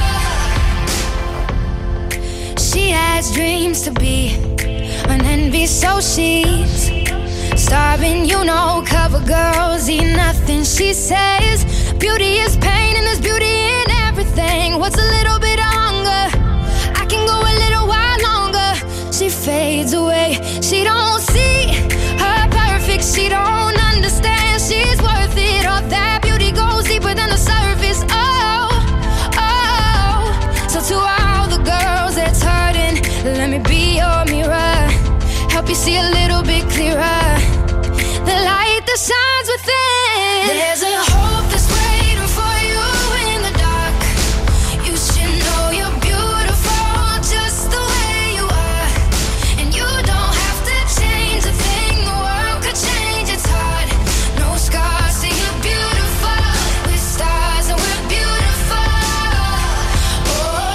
She has dreams to be an envy, so she's starving, you know. Cover girls eat nothing, she says. Beauty is pain and there's beauty in everything. What's a little bit of hunger? I can go a little while longer. She fades away, she don't see her perfect, she don't understand she's worth it. All that beauty goes deeper than the surface. Oh, oh. So to all the girls that's hurting, let me be your mirror, help you see a little bit clearer, the light that shines within. There's a hope that's waiting for you in the dark. You should know you're beautiful just the way you are. And you don't have to change a thing, the world could change its heart. No scars, see you're beautiful. With stars and we're beautiful. Oh,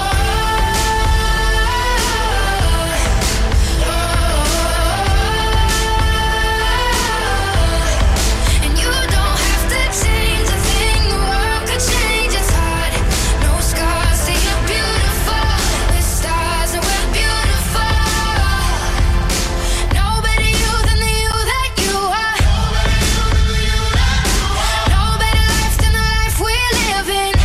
and you don't have to change a thing, the world could change its heart. No scars, see you're beautiful. With stars and we're beautiful. No better you than the you that you are. No better life than the life we're living.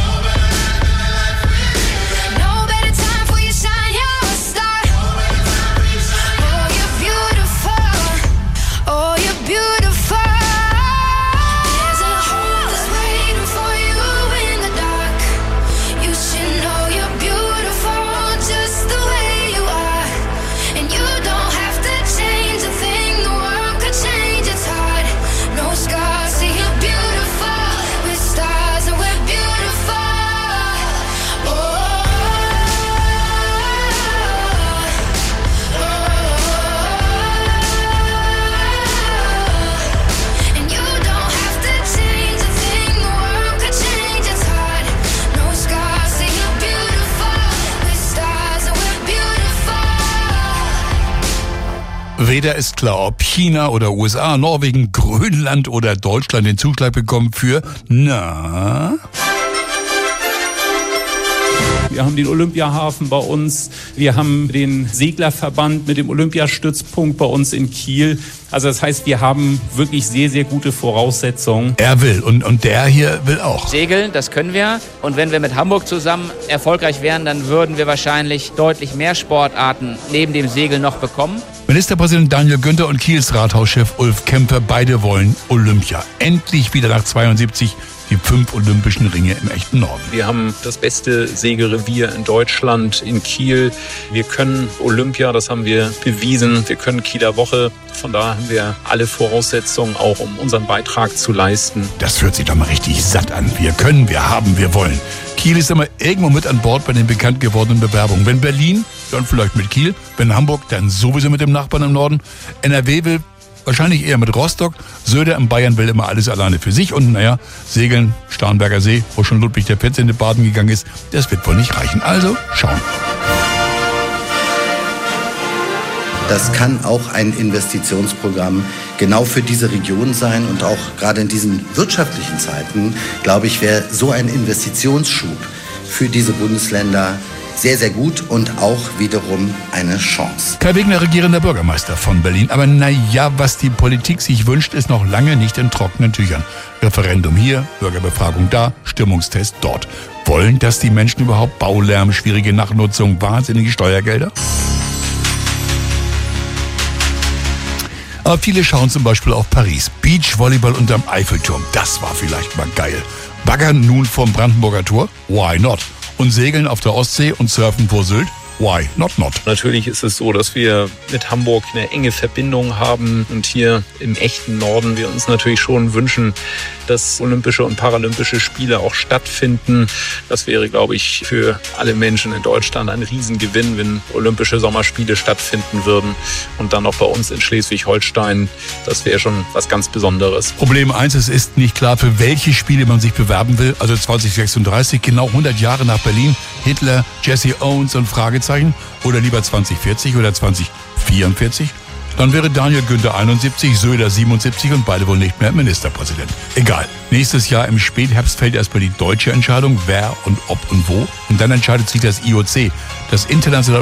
No better time for you shine, you're a star. Oh, you're beautiful. Oh, you're beautiful. There's a hope that's waiting for you in the dark. You should know you're beautiful just the way you are. And you don't have to change a thing, the world could change its heart. No scars, see you're beautiful. With stars and we're beautiful. Oh, and you don't have to change a thing, the world could change its heart. No scars, see you're beautiful. With stars and we're beautiful. Weder ist klar, ob China oder U S A, Norwegen, Grönland oder Deutschland den Zuschlag bekommen für, na... Wir haben den Olympiahafen bei uns, wir haben den Seglerverband mit dem Olympiastützpunkt bei uns in Kiel. Also das heißt, wir haben wirklich sehr, sehr gute Voraussetzungen. Er will und, und der hier will auch. Segeln, das können wir. Und wenn wir mit Hamburg zusammen erfolgreich wären, dann würden wir wahrscheinlich deutlich mehr Sportarten neben dem Segeln noch bekommen. Ministerpräsident Daniel Günther und Kiels Rathauschef Ulf Kemper, beide wollen Olympia. Endlich wieder nach zweiundsiebzig die fünf olympischen Ringe im echten Norden. Wir haben das beste Segelrevier in Deutschland, in Kiel. Wir können Olympia, das haben wir bewiesen. Wir können Kieler Woche. Von daher haben wir alle Voraussetzungen, auch um unseren Beitrag zu leisten. Das hört sich doch mal richtig satt an. Wir können, wir haben, wir wollen. Kiel ist immer irgendwo mit an Bord bei den bekannt gewordenen Bewerbungen. Wenn Berlin, dann vielleicht mit Kiel. Wenn Hamburg, dann sowieso mit dem Nachbarn im Norden. N R W will wahrscheinlich eher mit Rostock. Söder in Bayern will immer alles alleine für sich. Und naja, Segeln, Starnberger See, wo schon Ludwig der vierzehnte baden gegangen ist, das wird wohl nicht reichen. Also, schauen. Das kann auch ein Investitionsprogramm genau für diese Region sein. Und auch gerade in diesen wirtschaftlichen Zeiten, glaube ich, wäre so ein Investitionsschub für diese Bundesländer sehr, sehr gut und auch wiederum eine Chance. Kai Wegner, regierender Bürgermeister von Berlin. Aber naja, was die Politik sich wünscht, ist noch lange nicht in trockenen Tüchern. Referendum hier, Bürgerbefragung da, Stimmungstest dort. Wollen das die Menschen überhaupt? Baulärm, schwierige Nachnutzung, wahnsinnige Steuergelder? Aber viele schauen zum Beispiel auf Paris. Beachvolleyball unterm Eiffelturm, das war vielleicht mal geil. Baggern nun vom Brandenburger Tor? Why not? Und segeln auf der Ostsee und surfen vor Sylt? Why not not? Natürlich ist es so, dass wir mit Hamburg eine enge Verbindung haben und hier im echten Norden wir uns natürlich schon wünschen, dass Olympische und Paralympische Spiele auch stattfinden. Das wäre, glaube ich, für alle Menschen in Deutschland ein Riesengewinn, wenn Olympische Sommerspiele stattfinden würden und dann auch bei uns in Schleswig-Holstein. Das wäre schon was ganz Besonderes. Problem eins, es ist nicht klar, für welche Spiele man sich bewerben will. Also zwanzig sechsunddreißig, genau hundert Jahre nach Berlin, Hitler, Jesse Owens und Fragezeichen. Oder lieber zwanzig vierzig oder zwanzig vierundvierzig? Dann wäre Daniel Günther einundsiebzig, Söder siebenundsiebzig und beide wohl nicht mehr Ministerpräsident. Egal. Nächstes Jahr im Spätherbst fällt erstmal die deutsche Entscheidung, wer und ob und wo. Und dann entscheidet sich das I O C, das internationale